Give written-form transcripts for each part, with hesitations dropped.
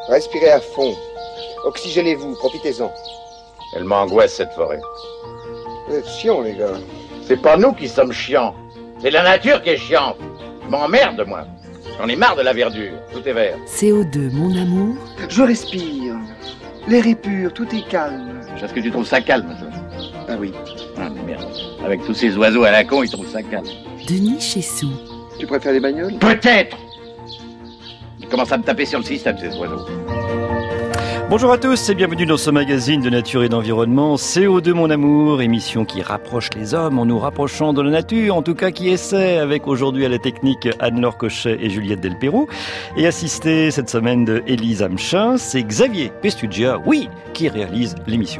Respirez à fond. Oxygénez-vous, profitez-en. Elle m'angoisse, cette forêt. Vous êtes chiants, les gars. C'est pas nous qui sommes chiants. C'est la nature qui est chiante. Je m'emmerde, moi. J'en ai marre de la verdure. Tout est vert. CO2, mon amour. Je respire. L'air est pur, tout est calme. Est-ce que tu trouves ça calme, toi? Ah oui. Ah, merde. Avec tous ces oiseaux à la con, ils trouvent ça calme. Denis Chessou. Tu préfères les bagnoles? Peut-être. Ils commencent à me taper sur le système, ces oiseaux. Bonjour à tous et bienvenue dans ce magazine de nature et d'environnement, CO2 mon amour, émission qui rapproche les hommes en nous rapprochant de la nature, en tout cas qui essaie avec aujourd'hui à la technique Anne-Laure Cochet et Juliette Delpérou, et assisté cette semaine de Élise Amchin, c'est Xavier Pestugia, oui, qui réalise l'émission.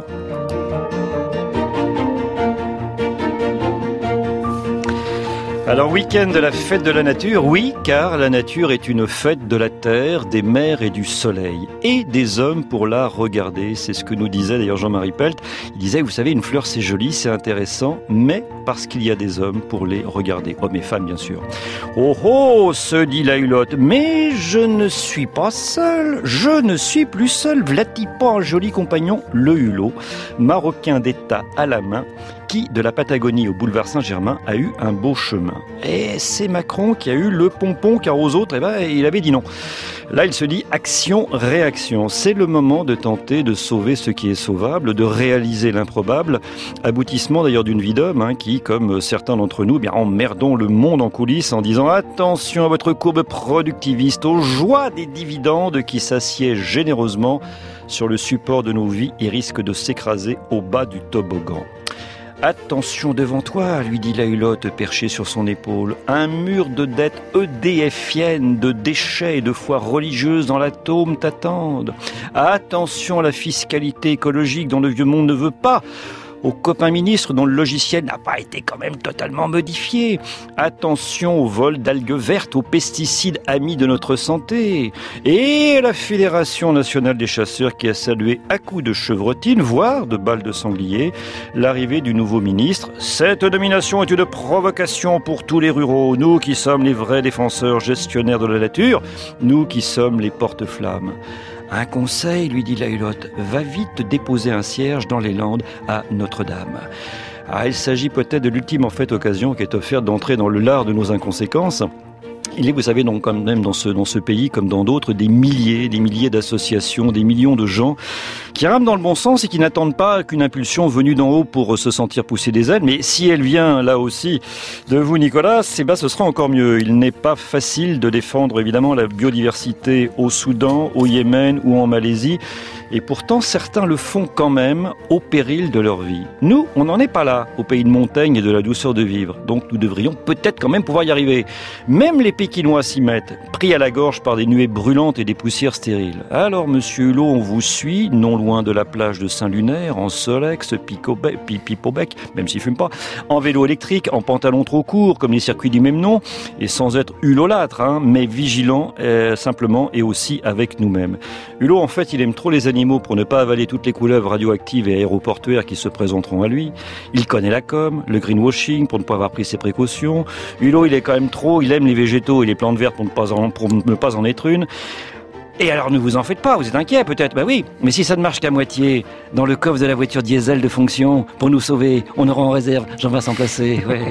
Alors, week-end de la fête de la nature, oui, car la nature est une fête de la terre, des mers et du soleil, et des hommes pour la regarder. C'est ce que nous disait d'ailleurs Jean-Marie Pelt. Il disait, vous savez, une fleur c'est joli, c'est intéressant, mais parce qu'il y a des hommes pour les regarder. Hommes et femmes, bien sûr. Oh oh, se dit la hulotte, mais je ne suis pas seul, je ne suis plus seul. V'là-t-il pas un joli compagnon, le hulot, marocain d'État à la main, qui, de la Patagonie au boulevard Saint-Germain, a eu un beau chemin. Et c'est Macron qui a eu le pompon, car aux autres, il avait dit non. Là, il se dit action-réaction. C'est le moment de tenter de sauver ce qui est sauvable, de réaliser l'improbable. Aboutissement d'ailleurs d'une vie d'homme, qui, comme certains d'entre nous, emmerdons le monde en coulisses en disant attention à votre courbe productiviste, aux joies des dividendes qui s'assiègent généreusement sur le support de nos vies et risquent de s'écraser au bas du toboggan. Attention devant toi, lui dit la hulotte perchée sur son épaule. Un mur de dettes EDFiennes, de déchets et de foi religieuse dans l'atome t'attendent. Attention à la fiscalité écologique dont le vieux monde ne veut pas. Aux copains ministres dont le logiciel n'a pas été quand même totalement modifié. Attention au vol d'algues vertes, aux pesticides amis de notre santé. Et la Fédération nationale des chasseurs qui a salué à coups de chevrotine, voire de balles de sanglier, l'arrivée du nouveau ministre. Cette domination est une provocation pour tous les ruraux, nous qui sommes les vrais défenseurs gestionnaires de la nature, nous qui sommes les porte-flammes. Un conseil, lui dit la hulotte, va vite déposer un cierge dans les Landes à Notre-Dame. Il s'agit peut-être de l'ultime occasion qui est offerte d'entrer dans le lard de nos inconséquences. Il est, vous savez, donc, quand même dans ce pays, comme dans d'autres, des milliers d'associations, des millions de gens qui rament dans le bon sens et qui n'attendent pas qu'une impulsion venue d'en haut pour se sentir pousser des ailes. Mais si elle vient, là aussi, de vous, Nicolas, ce sera encore mieux. Il n'est pas facile de défendre, évidemment, la biodiversité au Soudan, au Yémen ou en Malaisie. Et pourtant, certains le font quand même au péril de leur vie. Nous, on n'en est pas là, au pays de montagne et de la douceur de vivre. Donc nous devrions peut-être quand même pouvoir y arriver. Même les Pékinois s'y mettent, pris à la gorge par des nuées brûlantes et des poussières stériles. Alors, monsieur Hulot, on vous suit, non loin de la plage de Saint-Lunaire, en Solex, Pipobec, même s'il fume pas, en vélo électrique, en pantalon trop court, comme les circuits du même nom, et sans être hulolâtre, mais vigilant, simplement, et aussi avec nous-mêmes. Hulot, en fait, il aime trop les animaux pour ne pas avaler toutes les couleuvres radioactives et aéroportuaires qui se présenteront à lui. Il connaît la com, le greenwashing pour ne pas avoir pris ses précautions. Hulot, il est quand même il aime les végétaux et les plantes vertes pour ne pas en être une. Et alors ne vous en faites pas, vous êtes inquiet peut-être, oui, mais si ça ne marche qu'à moitié, dans le coffre de la voiture diesel de fonction, pour nous sauver, on aura en réserve Jean-Vincent Placé, ouais.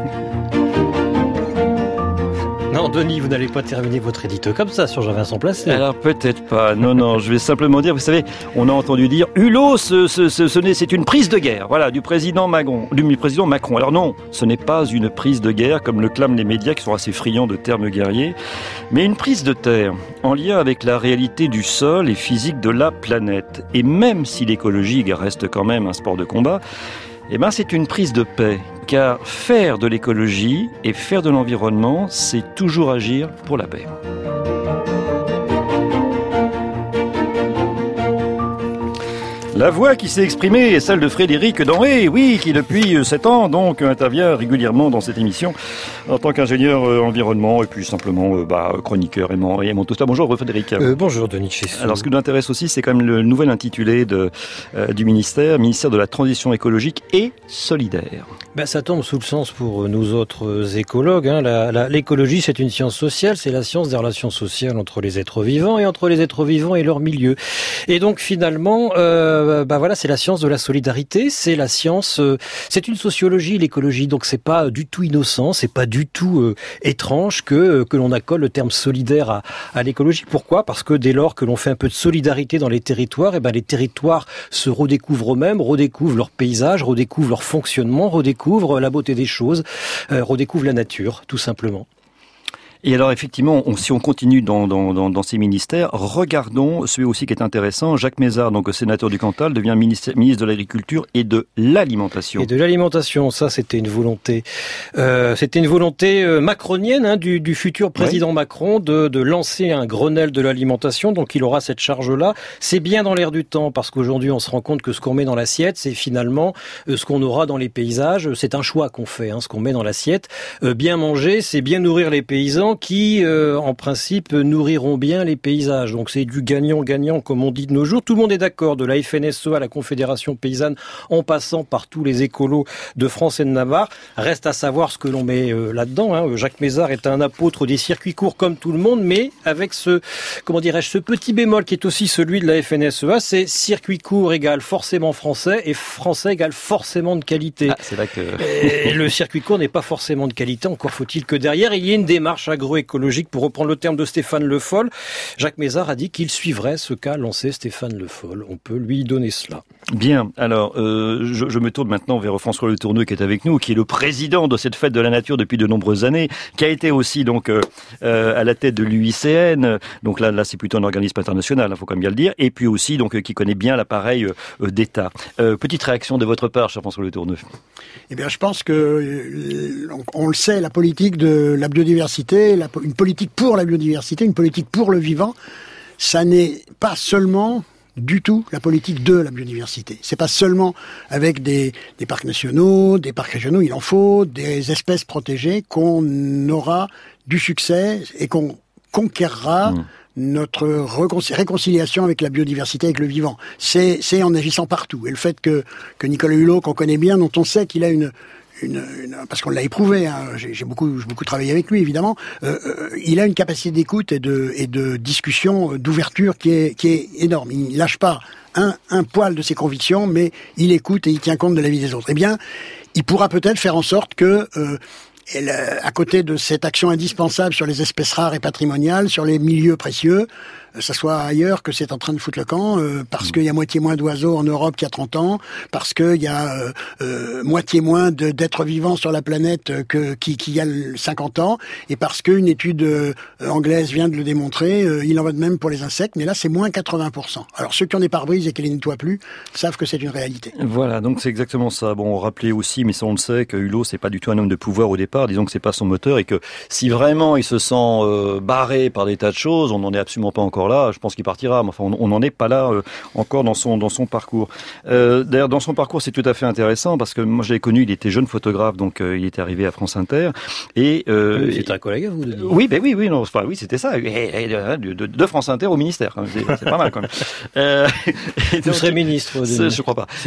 Non, Denis, vous n'allez pas terminer votre édito comme ça sur Jean-Vincent Placé. Alors peut-être pas, non, je vais simplement dire, vous savez, on a entendu dire Hulot, c'est une prise de guerre, voilà, du président Macron. Alors non, ce n'est pas une prise de guerre, comme le clament les médias qui sont assez friands de termes guerriers, mais une prise de terre, en lien avec la réalité du sol et physique de la planète. Et même si l'écologie reste quand même un sport de combat, c'est une prise de paix, car faire de l'écologie et faire de l'environnement, c'est toujours agir pour la paix. La voix qui s'est exprimée est celle de Frédéric Denré, oui, qui depuis 7 ans donc intervient régulièrement dans cette émission en tant qu'ingénieur environnement et puis simplement chroniqueur et mon tout ça. Bonjour Frédéric. Bonjour Denis Chessou. Alors ce qui nous intéresse aussi, c'est quand même le nouvel intitulé du ministère de la Transition écologique et solidaire. Ça tombe sous le sens pour nous autres écologues. L'écologie, c'est une science sociale, c'est la science des relations sociales entre les êtres vivants et entre les êtres vivants et leur milieu. Et donc finalement, c'est la science de la solidarité, c'est la science, c'est une sociologie l'écologie, donc c'est pas du tout innocent, c'est pas du tout étrange que l'on accole le terme solidaire à l'écologie. Pourquoi ? Parce que dès lors que l'on fait un peu de solidarité dans les territoires, les territoires se redécouvrent eux-mêmes, redécouvrent leur paysage, redécouvrent leur fonctionnement, redécouvrent la beauté des choses, redécouvrent la nature, tout simplement. Et alors effectivement, si on continue dans ces ministères, regardons celui aussi qui est intéressant. Jacques Mézard, donc sénateur du Cantal, devient ministre de l'Agriculture et de l'Alimentation. Et de l'alimentation, ça c'était une volonté, macronienne du futur président Macron de lancer un Grenelle de l'alimentation. Donc il aura cette charge-là. C'est bien dans l'air du temps parce qu'aujourd'hui on se rend compte que ce qu'on met dans l'assiette, c'est finalement ce qu'on aura dans les paysages. C'est un choix qu'on fait, ce qu'on met dans l'assiette. Bien manger, c'est bien nourrir les paysans qui, en principe, nourriront bien les paysages. Donc c'est du gagnant-gagnant, comme on dit de nos jours. Tout le monde est d'accord, de la FNSE à la Confédération paysanne, en passant par tous les écolos de France et de Navarre. Reste à savoir ce que l'on met là-dedans. Jacques Mézard est un apôtre des circuits courts comme tout le monde, mais avec ce petit bémol qui est aussi celui de la FNSEA, c'est circuit court égale forcément français et français égale forcément de qualité. C'est là que... Et le circuit court n'est pas forcément de qualité, encore faut-il que derrière il y ait une démarche agroécologique, pour reprendre le terme de Stéphane Le Foll. Jacques Mézard a dit qu'il suivrait ce qu'a lancé Stéphane Le Foll. On peut lui donner cela. Bien, alors je me tourne maintenant vers François Le Tourneux qui est avec nous, qui est le président de cette fête de la nature depuis de nombreuses années, qui a été aussi donc à la tête de l'UICN, donc là c'est plutôt un organisme international, il faut quand même bien le dire, et puis aussi donc qui connaît bien l'appareil d'État. Petite réaction de votre part, cher François Le Tourneux. Eh bien, je pense que on le sait, la politique de la biodiversité, une politique pour la biodiversité, une politique pour le vivant, ça n'est pas seulement du tout la politique de la biodiversité. C'est pas seulement avec des parcs nationaux, des parcs régionaux, il en faut, des espèces protégées qu'on aura du succès et qu'on conquérera notre réconciliation avec la biodiversité, avec le vivant. C'est en agissant partout. Et le fait que Nicolas Hulot, qu'on connaît bien, dont on sait qu'il a parce qu'on l'a éprouvé, j'ai beaucoup travaillé avec lui évidemment, il a une capacité d'écoute et de discussion, d'ouverture qui est énorme. Il lâche pas un poil de ses convictions, mais il écoute et il tient compte de la vie des autres. Eh bien, il pourra peut-être faire en sorte que à côté de cette action indispensable sur les espèces rares et patrimoniales, sur les milieux précieux, ça soit ailleurs que c'est en train de foutre le camp, parce qu'il y a moitié moins d'oiseaux en Europe qu'il y a 30 ans, parce qu'il y a moitié moins d'êtres vivants sur la planète qu'il y a 50 ans, et parce qu'une étude anglaise vient de le démontrer, il en va de même pour les insectes, mais là c'est moins 80%. Alors ceux qui ont des pare-brises et qui les nettoient plus savent que c'est une réalité. Voilà, donc c'est exactement ça. Bon, rappelez aussi, mais ça on le sait, que Hulot c'est pas du tout un homme de pouvoir au départ, disons que c'est pas son moteur, et que si vraiment il se sent barré par des tas de choses, on n'en est absolument pas encore là, je pense qu'il partira, mais enfin on n'en est pas là encore dans son parcours. D'ailleurs dans son parcours c'est tout à fait intéressant parce que moi je l'ai connu, il était jeune photographe, donc il était arrivé à France Inter et c'était un collègue à vous, Denis. Oui, oui, c'était ça, de France Inter au ministère, c'est pas mal quand même. Vous serez ministre, Denis. Je crois pas. Si.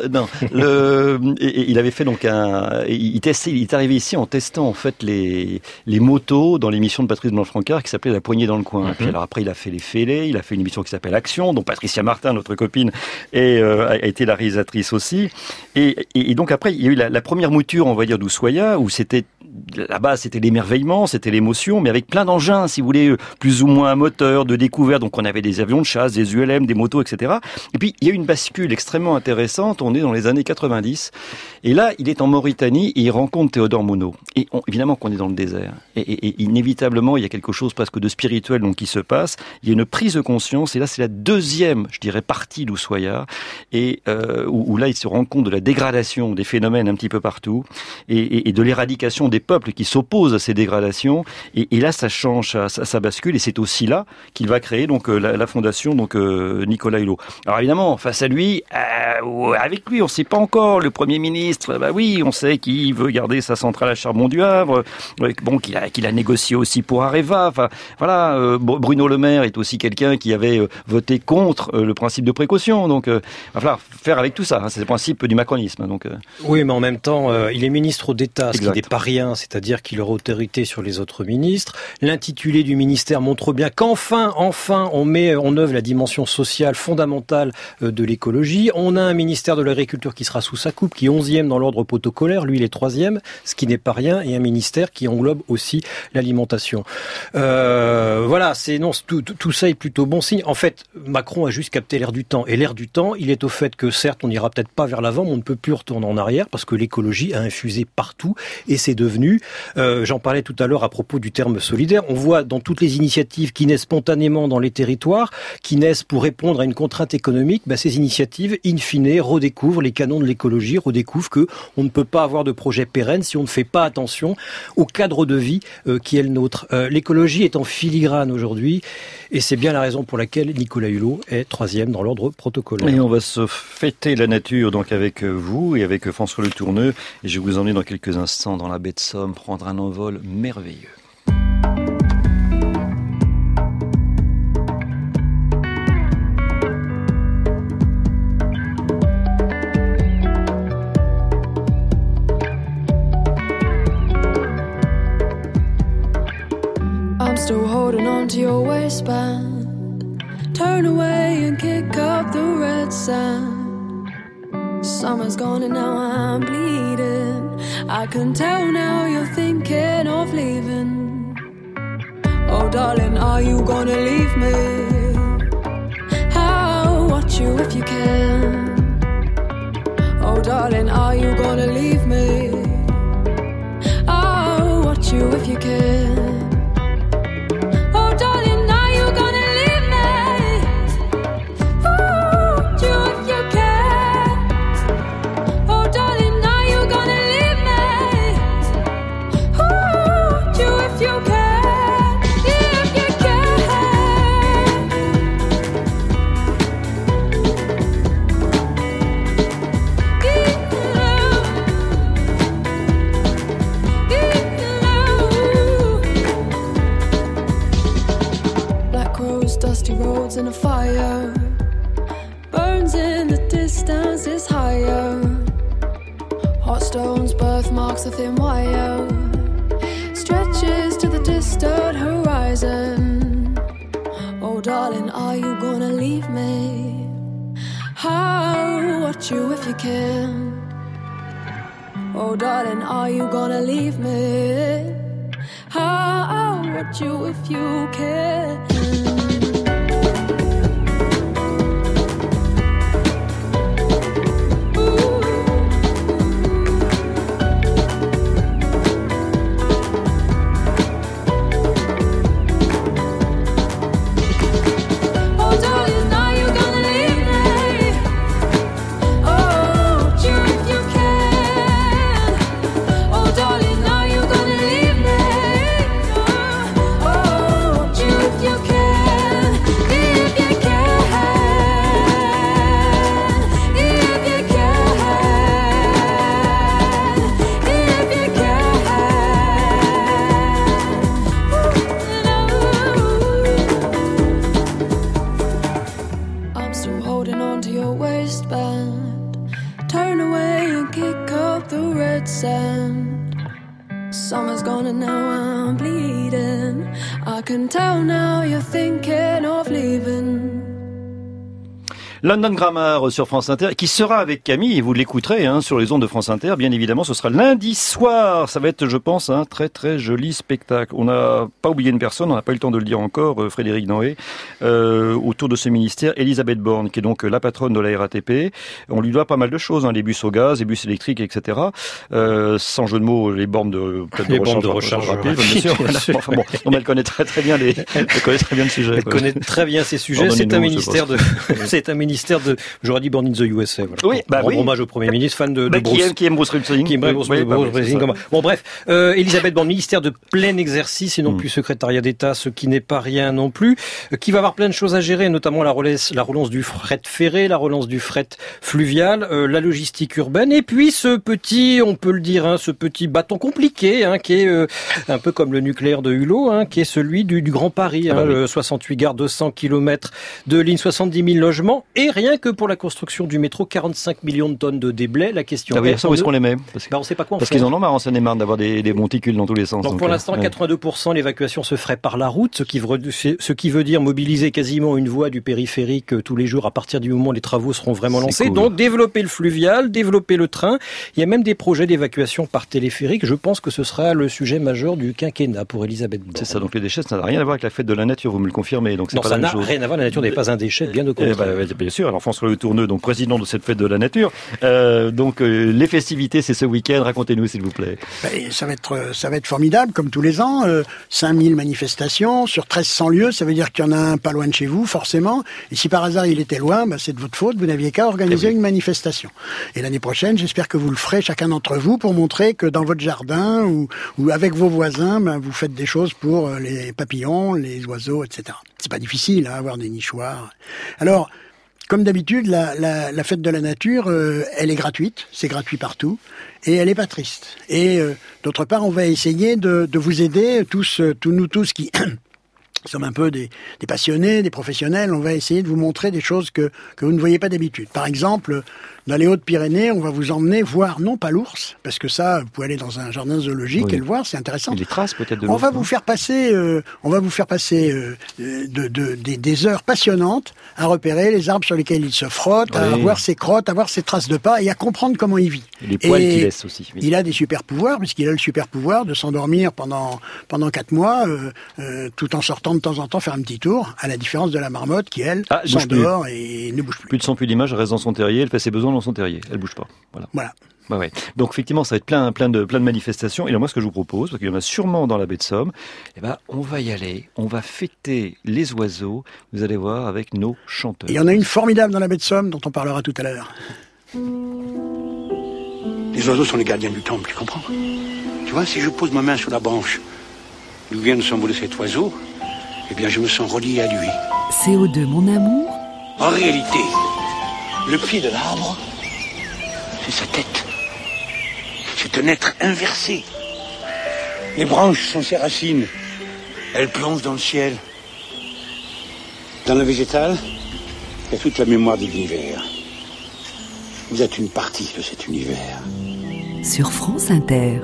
Il avait fait donc il est arrivé ici en testant en fait les motos dans l'émission de Patrice Blanc-Francard qui s'appelait La Poignée dans le coin. Puis alors après il a fait les fêlés, il a fait une émission qui s'appelle Action, dont Patricia Martin, notre copine, a été la réalisatrice aussi. Et donc après il y a eu la première mouture, on va dire, d'Ushuaïa, où c'était là-bas, c'était l'émerveillement, c'était l'émotion, mais avec plein d'engins, si vous voulez, plus ou moins moteurs, de découverte. Donc on avait des avions de chasse, des ULM, des motos, etc. Et puis il y a eu une bascule extrêmement intéressante. On est dans les années 90. Et là, il est en Mauritanie et il rencontre Théodore Monod. Et évidemment qu'on est dans le désert. Et inévitablement, il y a quelque chose presque de spirituel donc, qui se passe. Il y a une prise de conscience. Et là, c'est la deuxième, je dirais, partie d'Ushuaïa. Et où là, il se rend compte de la dégradation des phénomènes un petit peu partout. Et de l'éradication des peuples qui s'opposent à ces dégradations. Et là, ça change, ça bascule. Et c'est aussi là qu'il va créer donc la fondation donc Nicolas Hulot. Alors évidemment, face à lui, avec lui, on ne sait pas encore. Le Premier ministre, bah oui, on sait qu'il veut garder sa centrale à charbon du Havre, bon, qu'il a négocié aussi pour Areva. Enfin, voilà, Bruno Le Maire est aussi quelqu'un qui avait voté contre le principe de précaution. Donc, il va falloir faire avec tout ça. Hein, c'est le principe du macronisme. Donc, oui, mais en même temps, il est ministre d'État, ce qui n'est pas rien. C'est-à-dire qu'il aura autorité sur les autres ministres. L'intitulé du ministère montre bien qu'enfin, on met en œuvre la dimension sociale fondamentale de l'écologie. On a un ministère de l'Agriculture qui sera sous sa coupe, qui est 11e dans l'ordre protocolaire. Lui, il est 3e, ce qui n'est pas rien, et un ministère qui englobe aussi l'alimentation. Voilà, tout ça est plutôt bon signe. En fait, Macron a juste capté l'air du temps. Et l'air du temps, il est au fait que certes, on n'ira peut-être pas vers l'avant, mais on ne peut plus retourner en arrière parce que l'écologie a infusé partout et c'est devenu, j'en parlais tout à l'heure à propos du terme solidaire, on voit dans toutes les initiatives qui naissent spontanément dans les territoires, qui naissent pour répondre à une contrainte économique, ces initiatives, in fine, redécouvrent les canons de l'écologie, redécouvrent que on ne peut pas avoir de projet pérenne si on ne fait pas attention au cadre de vie qui est le nôtre. L'écologie est en filigrane aujourd'hui et c'est bien la raison pour laquelle Nicolas Hulot est 3e dans l'ordre protocolaire. Et on va se fêter la nature donc avec vous et avec François Le Tourneux et je vais vous emmener dans quelques instants dans la baie de Somme prendre un envol merveilleux. I'm still holding on to your waistband. Turn away and kick up the red sand. Summer's gone and now I'm bleeding. I can tell now you're thinking of leaving. Oh darling, are you gonna leave me? I'll watch you if you can. Oh darling, are you gonna leave me? I'll watch you if you can. Roads in a fire, burns in the distance is higher. Hot stones, birthmarks, a thin wire stretches to the distant horizon. Oh darling, are you gonna leave me? I'll watch you if you can. Oh darling, are you gonna leave me? I'll watch you if you can. London Grammar sur France Inter, qui sera avec Camille, et vous l'écouterez sur les ondes de France Inter, bien évidemment, ce sera lundi soir. Ça va être, je pense, un très très joli spectacle. On n'a pas oublié une personne, on n'a pas eu le temps de le dire encore, Frédéric Noé, autour de ce ministère, Elisabeth Borne, qui est donc la patronne de la RATP. On lui doit pas mal de choses, les bus au gaz, les bus électriques, etc. Sans jeu de mots, les bornes de recharge rapide, bien sûr. Enfin bon, elle connaît très bien elle connaît très bien le sujet. Elle connaît très bien ces sujets. C'est un ministère de, j'aurais dit Born in the USA. Voilà. Oui, hommage au Premier ministre, fan de Bruce. Qui aime Bruce Springsteen. Bon, bref, Elisabeth Borne, ministère de plein exercice et non plus secrétariat d'État, ce qui n'est pas rien non plus, qui va avoir plein de choses à gérer, notamment la relance du fret ferré, la relance du fret fluvial, la logistique urbaine, et puis ce petit, on peut le dire, ce petit bâton compliqué, qui est un peu comme le nucléaire de Hulot, qui est celui du Grand Paris, 68 gares, 200 km de ligne, 70 000 logements, et rien que pour la construction du métro, 45 millions de tonnes de déblais. La question est... où est-ce qu'on les met? On sait pas quoi en faire. Parce qu'ils en ont marre en Seine-et-Marne d'avoir des monticules dans tous les sens. Donc pour l'instant, 82% l'évacuation se ferait par la route, ce qui veut dire mobiliser quasiment une voie du périphérique tous les jours à partir du moment où les travaux seront vraiment lancés. Cool. Donc développer le fluvial, développer le train. Il y a même des projets d'évacuation par téléphérique. Je pense que ce sera le sujet majeur du quinquennat pour Elisabeth Borne. C'est ça, donc les déchets, ça n'a rien à voir avec la fête de la nature, vous me le confirmez. Donc c'est pas la même chose. Ça n'a rien à voir, la nature n'est pas un déchet, bien au contraire. Bien sûr, alors François Le Tourneux, donc président de cette fête de la nature. Les festivités, c'est ce week-end, racontez-nous s'il vous plaît. Ça va être formidable, comme tous les ans. 5000 manifestations sur 1300 lieux, ça veut dire qu'il y en a un pas loin de chez vous, forcément. Et si par hasard il était loin, c'est de votre faute, vous n'aviez qu'à organiser une manifestation. Et l'année prochaine, j'espère que vous le ferez chacun d'entre vous pour montrer que dans votre jardin ou avec vos voisins, vous faites des choses pour les papillons, les oiseaux, etc. C'est pas difficile, avoir des nichoirs. Alors, comme d'habitude, la fête de la nature, elle est gratuite, c'est gratuit partout, et elle est pas triste. Et d'autre part, on va essayer de vous aider, nous tous qui sommes un peu des passionnés, des professionnels, on va essayer de vous montrer des choses que vous ne voyez pas d'habitude. Par exemple, dans les Hautes-Pyrénées, on va vous emmener voir, non pas l'ours, parce que ça, vous pouvez aller dans un jardin zoologique et le voir, c'est intéressant. Et les traces peut-être de l'ours. On va vous faire passer des heures passionnantes à repérer les arbres sur lesquels il se frotte, à voir ses crottes, à voir ses traces de pas et à comprendre comment il vit. Et les poils qu'il laisse aussi. Oui. Il a des super pouvoirs, puisqu'il a le super pouvoir de s'endormir pendant 4 mois, tout en sortant de temps en temps faire un petit tour, à la différence de la marmotte qui, elle, s'endort et ne bouge plus. Plus de son, plus d'image, elle reste dans son terrier, elle fait ses besoins dans son terrier, elle bouge pas. Voilà. Ouais. Donc effectivement, ça va être plein de manifestations. Et là, moi, ce que je vous propose, parce qu'il y en a sûrement dans la baie de Somme, on va y aller, on va fêter les oiseaux. Vous allez voir avec nos chanteurs. Il y en a une formidable dans la baie de Somme dont on parlera tout à l'heure. Les oiseaux sont les gardiens du temple, tu comprends? Tu vois, si je pose ma main sur la branche d'où vient de s'envoler cet oiseau, je me sens relié à lui. CO2, mon amour. En réalité, le pied de l'arbre, c'est sa tête. C'est un être inversé. Les branches sont ses racines. Elles plongent dans le ciel. Dans le végétal, il y a toute la mémoire de l'univers. Vous êtes une partie de cet univers. Sur France Inter.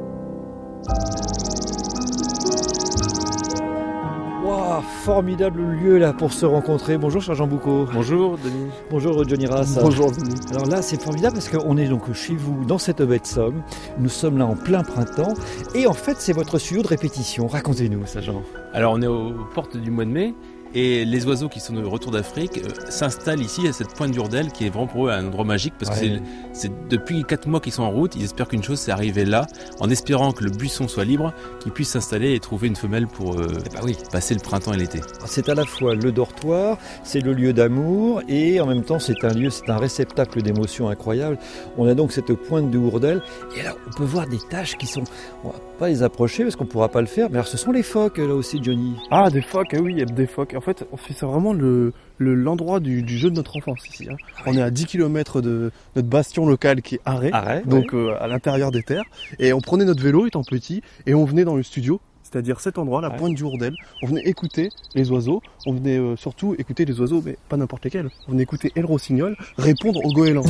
Wow, formidable lieu là pour se rencontrer. Bonjour cher Jean Boucaud. Bonjour Denis. Bonjour Johnny Rass. Bonjour Denis. Alors là c'est formidable parce qu'on est donc chez vous dans cette baie de Somme. Nous sommes là en plein printemps et en fait c'est votre studio de répétition. Racontez-nous ça Jean. Alors on est aux portes du mois de mai. Et les oiseaux qui sont de retour d'Afrique s'installent ici à cette pointe d'Urdel qui est vraiment pour eux un endroit magique parce que c'est depuis 4 mois qu'ils sont en route, ils espèrent qu'une chose c'est arriver là, en espérant que le buisson soit libre, qu'ils puissent s'installer et trouver une femelle pour passer le printemps et l'été. C'est à la fois le dortoir, c'est le lieu d'amour et en même temps c'est un réceptacle d'émotions incroyables. On a donc cette pointe de Ourdel et là on peut voir des taches qui sont... On va pas les approcher parce qu'on pourra pas le faire, mais alors ce sont les phoques là aussi Johnny. Ah des phoques, oui il y a des phoques. En fait, c'est vraiment l'endroit du jeu de notre enfance ici. Hein. On est à 10 km de notre bastion local qui est Arrêt, donc à l'intérieur des terres. Et on prenait notre vélo étant petit et on venait dans le studio, c'est-à-dire cet endroit, la pointe du Ourdel. On venait écouter les oiseaux, on venait surtout écouter les oiseaux, mais pas n'importe lesquels. On venait écouter El Rossignol répondre aux goélands.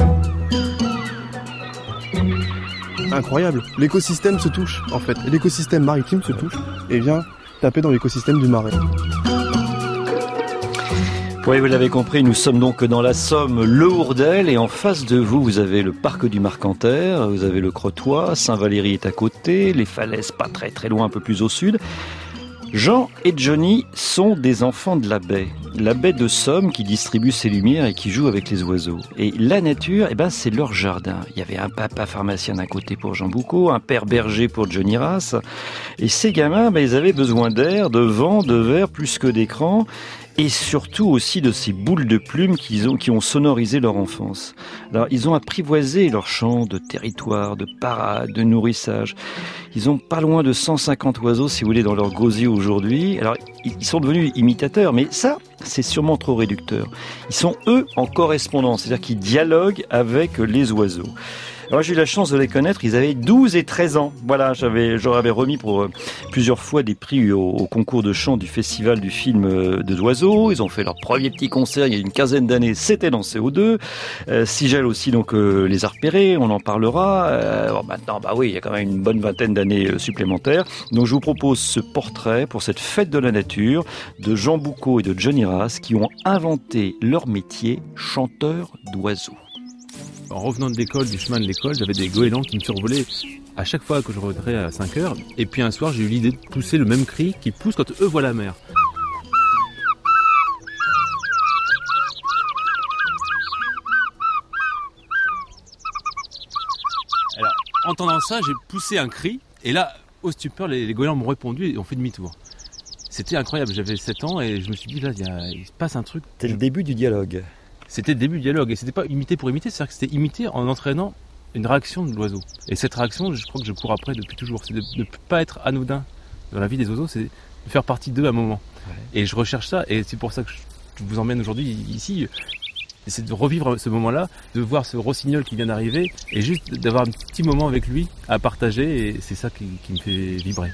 Incroyable, l'écosystème se touche en fait. L'écosystème maritime se touche et vient taper dans l'écosystème du marais. Oui, vous l'avez compris, nous sommes donc dans la Somme, le Hourdel, et en face de vous, vous avez le parc du Marcanterre, vous avez le Crotoy, Saint-Valery est à côté, les falaises pas très très loin, un peu plus au sud. Jean et Johnny sont des enfants de la baie de Somme qui distribue ses lumières et qui joue avec les oiseaux. Et la nature, c'est leur jardin. Il y avait un papa pharmacien d'un côté pour Jean Boucaud, un père berger pour Johnny Rass. Et ces gamins, ils avaient besoin d'air, de vent, de verre, plus que d'écran. Et surtout aussi de ces boules de plumes qui ont sonorisé leur enfance. Alors, ils ont apprivoisé leur champ de territoire, de parade, de nourrissage. Ils ont pas loin de 150 oiseaux, si vous voulez, dans leur gosier aujourd'hui. Alors, ils sont devenus imitateurs, mais ça, c'est sûrement trop réducteur. Ils sont, eux, en correspondance, c'est-à-dire qu'ils dialoguent avec les oiseaux. Alors, j'ai eu la chance de les connaître, ils avaient 12 et 13 ans. Voilà, j'aurais avais remis pour plusieurs fois des prix au concours de chant du festival du film des oiseaux. Ils ont fait leur premier petit concert il y a une quinzaine d'années, c'était dans CO2. Sigel aussi, donc les a repérés, on en parlera. Maintenant, oui, il y a quand même une bonne vingtaine d'années supplémentaires. Donc je vous propose ce portrait pour cette fête de la nature de Jean Boucaud et de Johnny Rass qui ont inventé leur métier, chanteur d'oiseaux. En revenant de l'école, du chemin de l'école, j'avais des goélands qui me survolaient à chaque fois que je rentrais à 5 heures. Et puis un soir, j'ai eu l'idée de pousser le même cri qu'ils poussent quand eux voient la mer. Alors, entendant ça, j'ai poussé un cri. Et là, au stupeur, les goélands m'ont répondu et ont fait demi-tour. C'était incroyable, j'avais 7 ans et je me suis dit, là, il se passe un truc. C'était le début du dialogue. C'était le début du dialogue et c'était pas imité pour imiter, c'est-à-dire que c'était imité en entraînant une réaction de l'oiseau. Et cette réaction, je crois que je cours après depuis toujours. C'est de ne pas être anodin dans la vie des oiseaux, c'est de faire partie d'eux à un moment. Ouais. Et je recherche ça et c'est pour ça que je vous emmène aujourd'hui ici. C'est de revivre ce moment-là, de voir ce rossignol qui vient d'arriver et juste d'avoir un petit moment avec lui à partager et c'est ça qui me fait vibrer.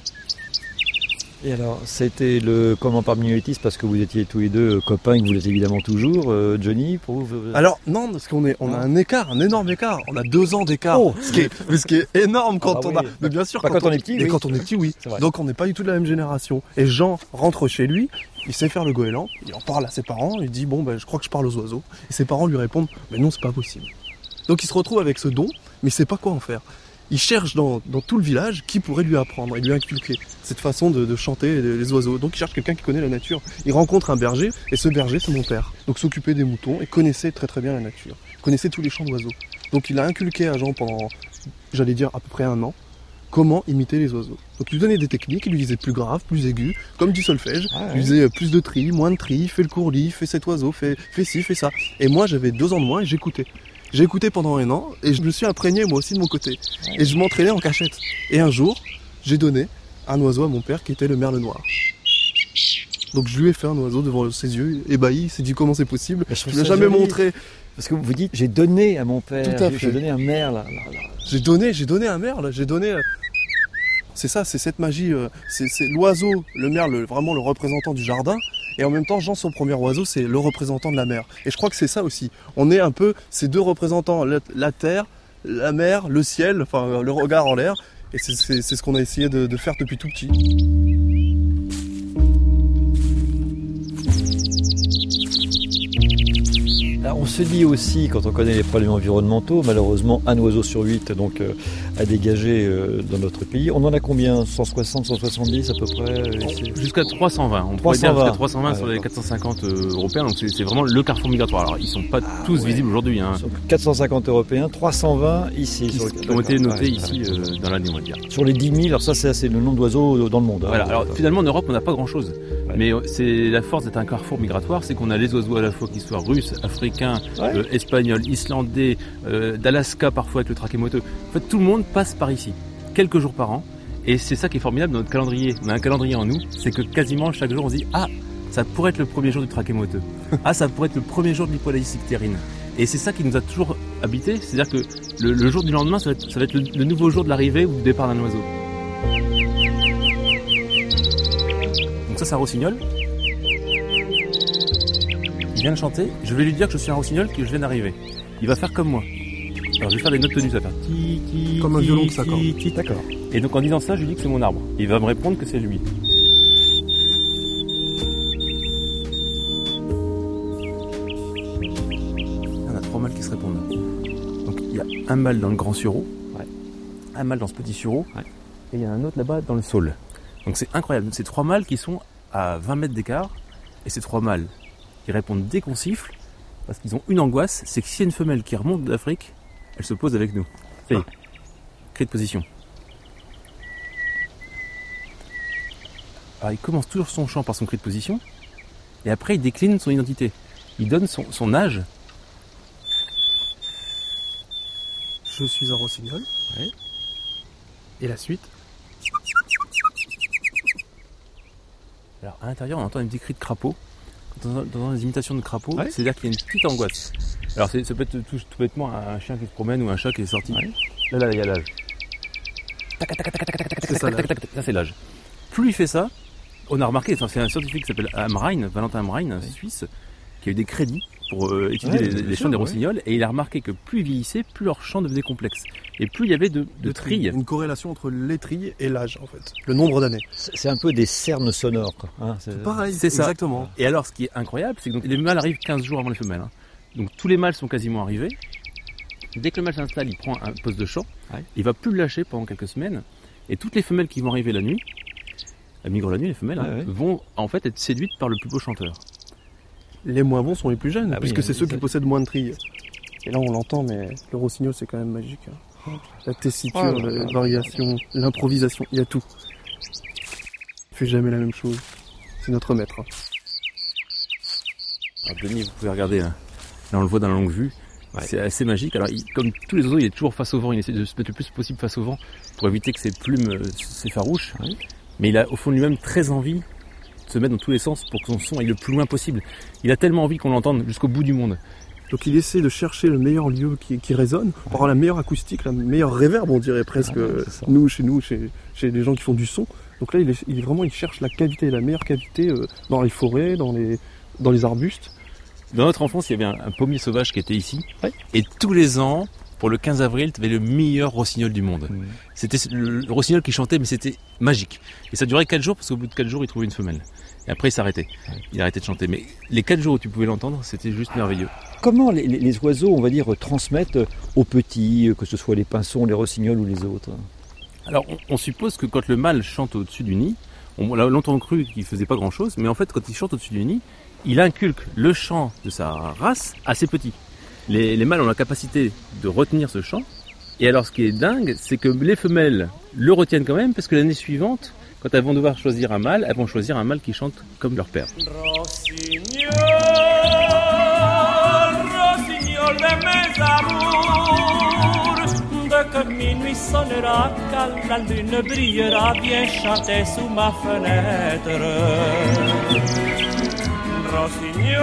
Et alors, c'était le comment parmi muletis parce que vous étiez tous les deux copains et que vous l'êtes évidemment toujours, Johnny, pour vous. Alors non, parce on a un écart, un énorme écart. On a 2 ans d'écart, ce qui est énorme quand on a. Mais bien sûr, quand on est petit, oui. Quand on est petit, oui. Donc on n'est pas du tout de la même génération. Et Jean rentre chez lui, il sait faire le goéland, il en parle à ses parents, il dit je crois que je parle aux oiseaux. Et ses parents lui répondent mais non, c'est pas possible. Donc il se retrouve avec ce don, mais il sait pas quoi en faire. Il cherche dans tout le village qui pourrait lui apprendre et lui inculquer cette façon de chanter les oiseaux. Donc il cherche quelqu'un qui connaît la nature. Il rencontre un berger et ce berger c'est mon père. Donc s'occupait des moutons et connaissait très très bien la nature. Il connaissait tous les chants d'oiseaux. Donc il a inculqué à Jean pendant, j'allais dire à peu près 1 an, comment imiter les oiseaux. Donc il lui donnait des techniques, il lui disait plus grave, plus aigu, comme du solfège. Il lui disait plus de tri, moins de tri, fais le courlis, fais cet oiseau, fais ci, fais ça. Et moi j'avais 2 ans de moins et j'écoutais. J'ai écouté pendant 1 an et je me suis imprégné moi aussi de mon côté. Et je m'entraînais en cachette. Et un jour, j'ai donné un oiseau à mon père qui était le merle noir. Donc je lui ai fait un oiseau devant ses yeux, ébahi, il s'est dit comment c'est possible. Je ne l'ai jamais montré. Parce que vous dites, j'ai donné à mon père, tout à fait. J'ai donné un merle. J'ai donné un merle, j'ai donné... C'est ça, c'est cette magie, c'est l'oiseau, le merle, vraiment le représentant du jardin. Et en même temps, Jean, son premier oiseau, c'est le représentant de la mer. Et je crois que c'est ça aussi. On est un peu ces 2 représentants, la terre, la mer, le ciel, enfin le regard en l'air. Et c'est ce qu'on a essayé de faire depuis tout petit. Alors, on se dit aussi, quand on connaît les problèmes environnementaux, malheureusement, 1 oiseau sur 8 donc, à dégager dans notre pays. On en a combien ? 160, 170 à peu près Jusqu'à 320. On pourrait dire jusqu'à 320 sur les 450 européens. Donc c'est vraiment le carrefour migratoire. Alors ils ne sont pas tous visibles aujourd'hui. 450 européens, 320 ici. Qui ont été notés ici dans l'année, on va dire. Sur les 10 000, alors ça c'est le nombre d'oiseaux dans le monde. Voilà. Alors finalement en Europe on n'a pas grand chose. Mais c'est la force d'être un carrefour migratoire, c'est qu'on a les oiseaux à la fois qui soient russes, africains, espagnols, islandais, d'Alaska parfois avec le trachémoteux. En fait tout le monde passe par ici, quelques jours par an. Et c'est ça qui est formidable dans notre calendrier. On a un calendrier en nous, c'est que quasiment chaque jour on se dit « Ah, ça pourrait être le premier jour du trachémoteux. Ah, ça pourrait être le premier jour de l'hypolaïs ictérine. » Et c'est ça qui nous a toujours habités, c'est-à-dire que le jour du lendemain, ça va être le nouveau jour de l'arrivée ou du départ d'un oiseau. Donc ça, c'est un rossignol. Il vient de chanter. Je vais lui dire que je suis un rossignol, que je viens d'arriver. Il va faire comme moi. Alors je vais faire des notes tenues, ça va faire ti, comme un violon de s'accorde. D'accord. Et donc en disant ça, je lui dis que c'est mon arbre. Il va me répondre que c'est lui. qui se répondent. Donc il y a un mâle dans le grand sureau, un mâle dans ce petit sureau, et il y a un autre là-bas dans le saule. Donc c'est incroyable, c'est 3 mâles qui sont à 20 mètres d'écart, et ces 3 mâles qui répondent dès qu'on siffle, parce qu'ils ont une angoisse, c'est que s'il y a une femelle qui remonte d'Afrique, elle se pose avec nous. Ça y est, cri de position. Alors il commence toujours son chant par son cri de position, et après il décline son identité. Il donne son âge. Je suis un rossignol. Ouais. Et la suite. Alors à l'intérieur on entend un petit cri de crapaud. Quand on entend des imitations de crapaud, c'est-à-dire qu'il y a une petite angoisse. Alors ça peut être tout bêtement un chien qui se promène ou un chat qui est sorti. Là il y a l'âge. Ça c'est l'âge. Plus il fait ça, on a remarqué, c'est un scientifique qui s'appelle Amrein, Valentin Amrein, un Suisse, qui a eu des crédits pour étudier les chants des rossignols, et il a remarqué que plus ils vieillissaient, plus leur chant devenait complexe. Et plus il y avait de trilles. Une corrélation entre les trilles et l'âge, en fait. Le nombre d'années. C'est un peu des cernes sonores, quoi. C'est pareil, c'est ça. Exactement. Et alors, ce qui est incroyable, c'est que donc, les mâles arrivent 15 jours avant les femelles. Donc tous les mâles sont quasiment arrivés. Dès que le mâle s'installe, il prend un poste de chant. Il va plus le lâcher pendant quelques semaines. Et toutes les femelles qui vont arriver la nuit, elles migrent la nuit, les femelles, vont en fait être séduites par le plus beau chanteur. Les moins bons sont les plus jeunes, puisque c'est ceux qui possèdent moins de trilles. Et là on l'entend, mais le rossignol c'est quand même magique. La tessiture, la variation, l'improvisation, il y a tout. Il fait jamais la même chose. C'est notre maître. Alors Denis, vous pouvez regarder, là on le voit dans la longue vue. C'est assez magique. Alors, comme tous les oiseaux, il est toujours face au vent. Il essaie de se mettre le plus possible face au vent pour éviter que ses plumes s'effarouchent. Mais il a au fond de lui-même très envie de se mettre dans tous les sens pour que son son aille le plus loin possible. Il a tellement envie qu'on l'entende jusqu'au bout du monde. Donc il essaie de chercher le meilleur lieu qui résonne, pour avoir la meilleure acoustique, la meilleure réverb, on dirait presque, chez les gens qui font du son. Donc là, il cherche la cavité, la meilleure cavité dans les forêts, dans les arbustes. Dans notre enfance, il y avait un pommier sauvage qui était ici. Et tous les ans, pour le 15 avril, tu avais le meilleur rossignol du monde. C'était le rossignol qui chantait, mais c'était magique. Et ça durait 4 jours, parce qu'au bout de 4 jours, il trouvait une femelle. Et après, il s'arrêtait. Il arrêtait de chanter. Mais les 4 jours où tu pouvais l'entendre, c'était juste merveilleux. Comment les oiseaux, on va dire, transmettent aux petits, que ce soit les pinsons, les rossignols ou les autres? Alors, on suppose que quand le mâle chante au-dessus du nid, on a longtemps cru qu'il faisait pas grand-chose, mais en fait, quand il chante au-dessus du nid, il inculque le chant de sa race à ses petits. Les mâles ont la capacité de retenir ce chant. Et alors, ce qui est dingue, c'est que les femelles le retiennent quand même, parce que l'année suivante, quand elles vont devoir choisir un mâle, elles vont choisir un mâle qui chante comme leur père. Rossignol, rossignol de mes amours, dès que minuit sonnera, quand la lune brillera, viens chanter sous ma fenêtre. Rossignol,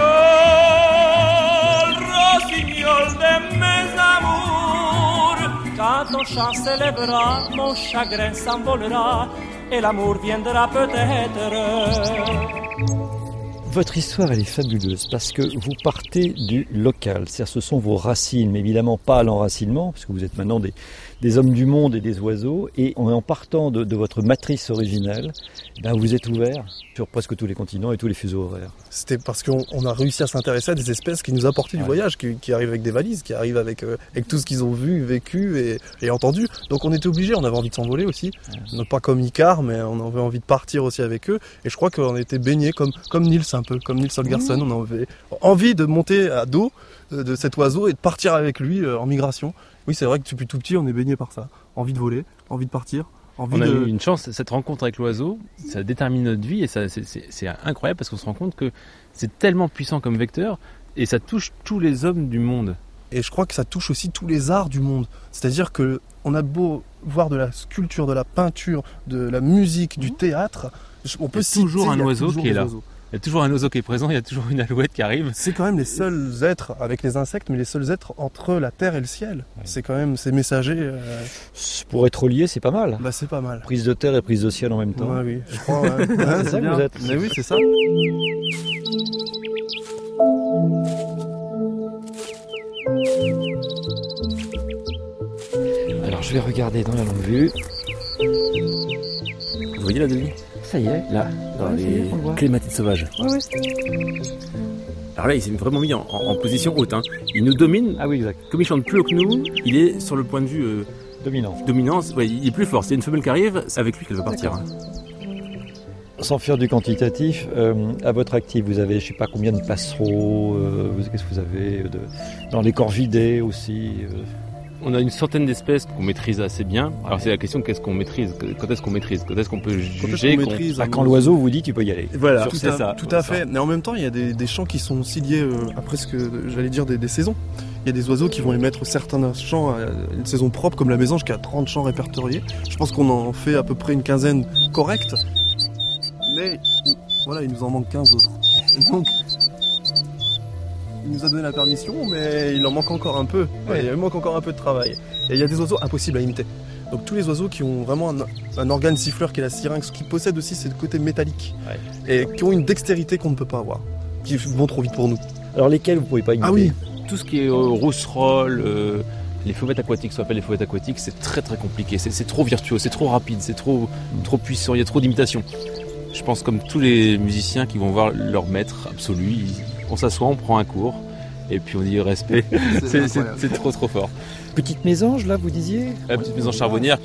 rossignol de mes amours, quand ton chant s'élèvera, mon chagrin s'envolera, et l'amour viendra peut-être. Votre histoire, elle est fabuleuse parce que vous partez du local, c'est-à-dire ce sont vos racines, mais évidemment pas à l'enracinement, parce que vous êtes maintenant des hommes du monde et des oiseaux, et en partant de votre matrice originelle, vous êtes ouvert sur presque tous les continents et tous les fuseaux horaires. C'était parce qu'on a réussi à s'intéresser à des espèces qui nous apportaient du voyage, qui arrivent avec des valises, qui arrivent avec tout ce qu'ils ont vu, vécu et entendu. Donc on était obligés, on avait envie de s'envoler aussi, non pas comme Icare, mais on avait envie de partir aussi avec eux. Et je crois qu'on était baignés comme Niels un peu, comme Niels Holgersson. On avait envie de monter à dos de cet oiseau et de partir avec lui en migration. Oui, c'est vrai que depuis tout petit, on est baigné par ça. Envie de voler, envie de partir. On a eu une chance, cette rencontre avec l'oiseau, ça détermine notre vie et ça, c'est incroyable parce qu'on se rend compte que c'est tellement puissant comme vecteur et ça touche tous les hommes du monde. Et je crois que ça touche aussi tous les arts du monde. C'est-à-dire qu'on a beau voir de la sculpture, de la peinture, de la musique, du théâtre, on peut citer toujours un oiseau qui est là. Il y a toujours un oiseau qui est présent, il y a toujours une alouette qui arrive. C'est quand même les seuls êtres, avec les insectes, mais les seuls êtres entre la terre et le ciel. Ouais. C'est quand même ces messagers. Pour être relié, c'est pas mal. C'est pas mal. Prise de terre et prise de ciel en même temps. Ouais, oui, je crois. Ouais. C'est ça que vous êtes. Mais oui, c'est ça. Alors, je vais regarder dans la longue vue. Vous voyez là, Denis ? Ça y est. Là, dans les clématites sauvages. Ouais. Alors là, il s'est vraiment mis en position haute. Hein. Il nous domine. Ah oui, exact. Comme il chante plus haut que nous, il est sur le point de vue dominance. Ouais, il est plus fort. S'il y a une femelle qui arrive, c'est avec lui qu'elle va partir. Hein. Sans faire du quantitatif, à votre actif, vous avez je sais pas combien de passereaux, qu'est-ce que vous avez dans les corvidés aussi On a une centaine d'espèces qu'on maîtrise assez bien. Alors c'est la question qu'est-ce qu'on maîtrise, quand est-ce qu'on maîtrise, quand est-ce qu'on peut juger, quand l'oiseau vous dit tu peux y aller. Voilà, tout à fait. Mais en même temps, il y a des champs qui sont aussi liés à presque, j'allais dire, des saisons. Il y a des oiseaux qui vont émettre certains chants à une saison propre, comme la mésange qui a 30 chants répertoriés. Je pense qu'on en fait à peu près une quinzaine correcte. Mais voilà, il nous en manque 15 autres. Donc, il nous a donné la permission, mais il en manque encore un peu. Ouais. Il manque encore un peu de travail. Et il y a des oiseaux impossibles à imiter. Donc tous les oiseaux qui ont vraiment un organe siffleur qui est la syrinx, qui possèdent aussi ce côté métallique, et qui ont une dextérité qu'on ne peut pas avoir, qui vont trop vite pour nous. Alors lesquels vous ne pouvez pas imiter? Ah oui. Tout ce qui est rousserolle, les fauvettes aquatiques, ce qu'on appelle les fauvettes aquatiques, c'est très très compliqué. C'est trop virtuose, c'est trop rapide, c'est trop puissant, il y a trop d'imitations. Je pense comme tous les musiciens qui vont voir leur maître absolu, on s'assoit, on prend un cours et puis on dit respect. c'est trop fort. Petite mésange là, vous disiez? La petite mésange charbonnière.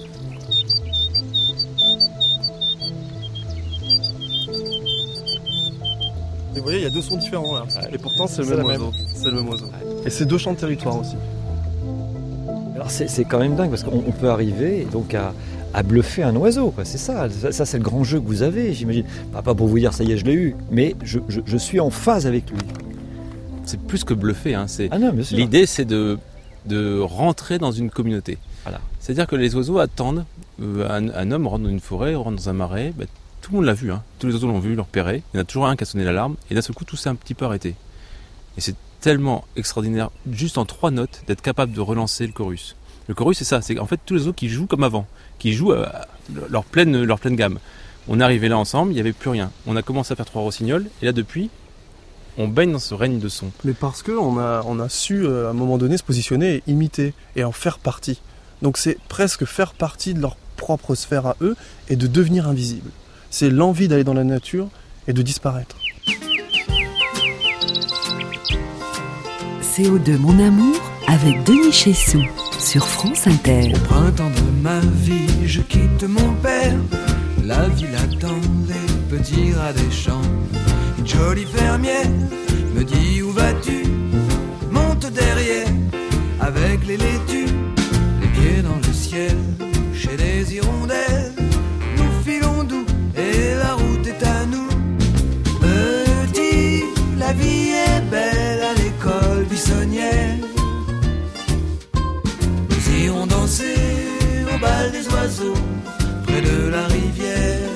Et vous voyez, il y a deux sons différents là. Et pourtant c'est le même oiseau. C'est le même oiseau. Et c'est deux chants de territoire aussi. Alors c'est quand même dingue parce qu'on peut arriver donc à bluffer un oiseau, quoi. C'est ça c'est le grand jeu que vous avez, j'imagine. Pas pour vous dire ça y est, je l'ai eu, mais je suis en phase avec lui. C'est plus que bluffer, hein. Bien sûr. L'idée c'est de rentrer dans une communauté. Voilà. C'est-à-dire que les oiseaux attendent, un homme rentre dans une forêt, rentre dans un marais, tout le monde l'a vu, hein. Tous les oiseaux l'ont vu, l'ont repéré, il y en a toujours un qui a sonné l'alarme, et d'un seul coup tout s'est un petit peu arrêté. Et c'est tellement extraordinaire, juste en 3 notes, d'être capable de relancer le chorus. Le chorus c'est ça, c'est en fait tous les oiseaux qui jouent comme avant, qui jouent leur pleine gamme. On est arrivé là ensemble, il n'y avait plus rien. On a commencé à faire 3 rossignols, et là depuis, on baigne dans ce règne de son. Mais parce qu'on a su à un moment donné se positionner et imiter, et en faire partie. Donc c'est presque faire partie de leur propre sphère à eux, et de devenir invisible. C'est l'envie d'aller dans la nature et de disparaître. CO2 Mon Amour avec Denis Chessou sur France Inter. Au printemps de ma vie, je quitte mon père. La ville attend les petits rats des champs. Une jolie fermière me dit où vas-tu? Monte derrière avec les laitues, les pieds dans le ciel, chez des hirondelles. Nous filons doux et la route est à nous. Petit, la vie est belle à l'école buissonnière. Nous irons danser au bal des oiseaux près de la rivière.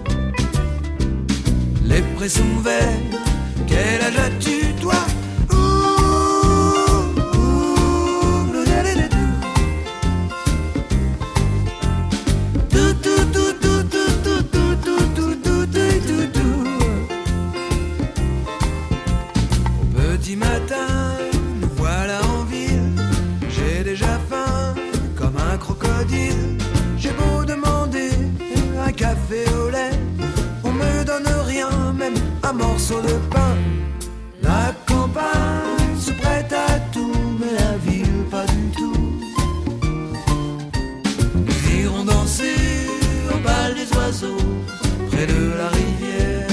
Les prés sont verts, quel âge as-tu toi? Petit matin, nous voilà en ville. J'ai déjà faim comme un crocodile. J'ai beau demander un café au lait, on me donne rien, même un morceau de pain. La campagne se prête à tout, mais la ville pas du tout. Nous irons danser au bal des oiseaux près de la rivière.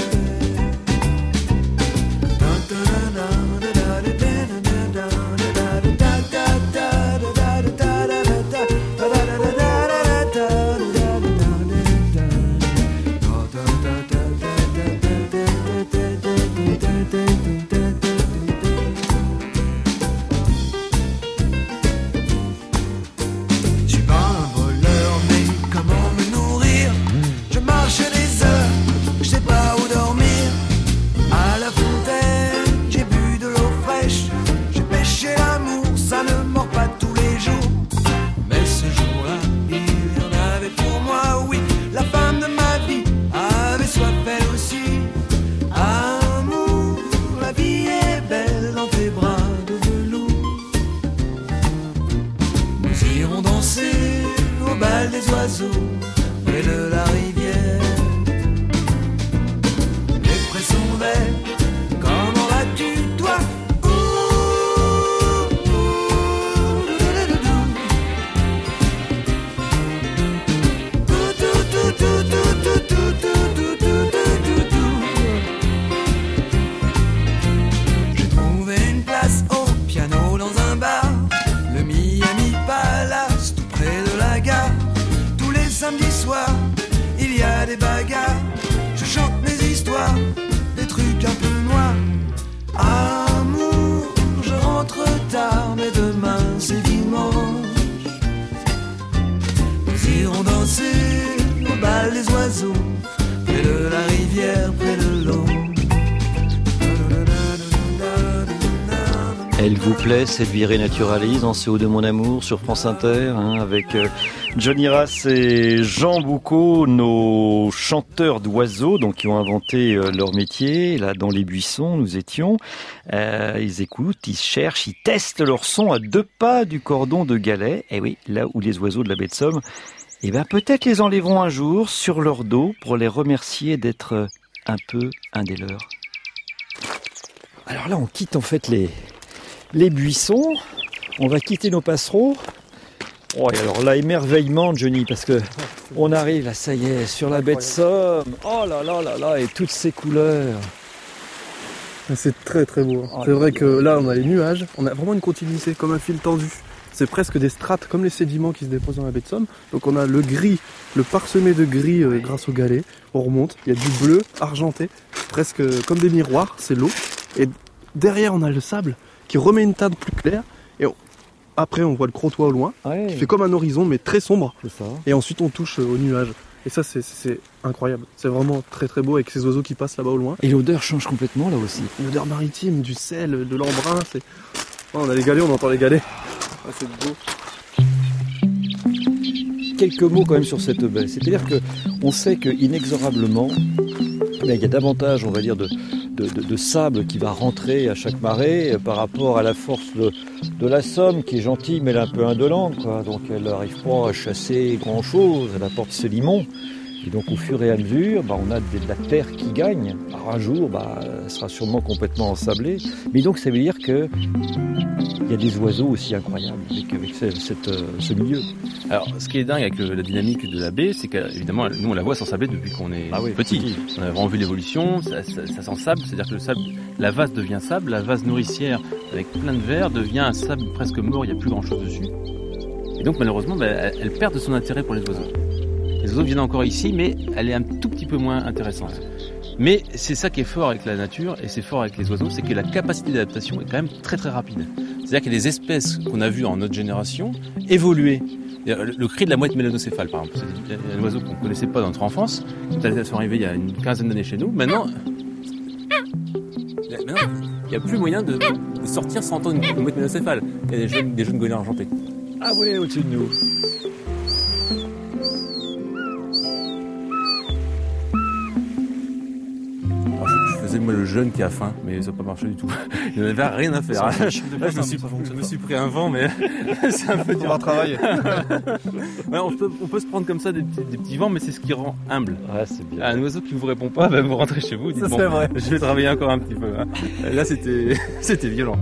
Je suis pas un voleur, mais comment me nourrir? Je marche des heures, je sais Elle vous plaît, cette virée naturalise en ce haut de mon amour sur France Inter, avec Johnny Rass et Jean Boucaud, nos chanteurs d'oiseaux, donc qui ont inventé leur métier. Là, dans les buissons, nous étions. Ils écoutent, ils cherchent, ils testent leur son à 2 pas du cordon de Galets. Et oui, là où les oiseaux de la baie de Somme, peut-être les enlèveront un jour sur leur dos pour les remercier d'être un peu un des leurs. Alors là, on quitte en fait les buissons, on va quitter nos passereaux. Oh, et alors là, émerveillement, Johnny, parce que on arrive, là, ça y est, sur la baie de Somme. Oh là là là là, et toutes ces couleurs. C'est très très beau. C'est vrai que là, on a les nuages, on a vraiment une continuité, comme un fil tendu. C'est presque des strates, comme les sédiments qui se déposent dans la baie de Somme. Donc on a le gris, le parsemé de gris grâce au galet. On remonte, il y a du bleu argenté, presque comme des miroirs, c'est l'eau. Et derrière, on a le sable qui remet une teinte plus claire, et après on voit le Crotoy au loin, qui fait comme un horizon mais très sombre, c'est ça. Et ensuite on touche aux nuages, et ça c'est incroyable, c'est vraiment très très beau avec ces oiseaux qui passent là-bas au loin. Et l'odeur change complètement là aussi. L'odeur maritime, du sel, de l'embrun, on a les galets, on entend les galets, c'est beau. Quelques mots quand même sur cette baie, c'est-à-dire que on sait que inexorablement, il y a davantage, on va dire, de sable qui va rentrer à chaque marée par rapport à la force de la Somme qui est gentille mais elle est un peu indolente, quoi. Donc elle n'arrive pas à chasser grand chose, elle apporte ses limons et donc au fur et à mesure on a de la terre qui gagne. Alors un jour elle sera sûrement complètement ensablée, mais donc ça veut dire que il y a des oiseaux aussi incroyables avec ce milieu. Alors, ce qui est dingue avec la dynamique de la baie, c'est qu'évidemment, nous on la voit s'ensabler depuis qu'on est petit. On a vraiment vu l'évolution, ça s'ensable, c'est-à-dire que le sable, la vase devient sable, la vase nourricière avec plein de verre devient un sable presque mort, il n'y a plus grand-chose dessus. Et donc malheureusement, elle perd de son intérêt pour les oiseaux. Les oiseaux viennent encore ici, mais elle est un tout petit peu moins intéressante. Mais c'est ça qui est fort avec la nature, et c'est fort avec les oiseaux, c'est que la capacité d'adaptation est quand même très très rapide. C'est-à-dire qu'il y a des espèces qu'on a vues en notre génération évoluer. Le cri de la mouette mélanocéphale, par exemple, c'est un oiseau qu'on ne connaissait pas dans notre enfance, elles sont arrivées il y a une quinzaine d'années chez nous. Maintenant, il n'y a plus moyen de sortir sans entendre une mouette mélanocéphale. Il y a des jeunes goélands argentés. Ah ouais, au-dessus de nous. Moi le jeune qui a faim, mais ça n'a pas marché du tout. Il n'avait rien à faire. Là, je me suis pris un vent, mais c'est un peu dur à travailler. On peut se prendre comme ça des petits vents, mais c'est ce qui rend humble. Ouais, c'est bien. Un oiseau qui vous répond pas, vous rentrez chez vous, dites ça, c'est vrai. Je vais travailler encore un petit peu. Là c'était violent.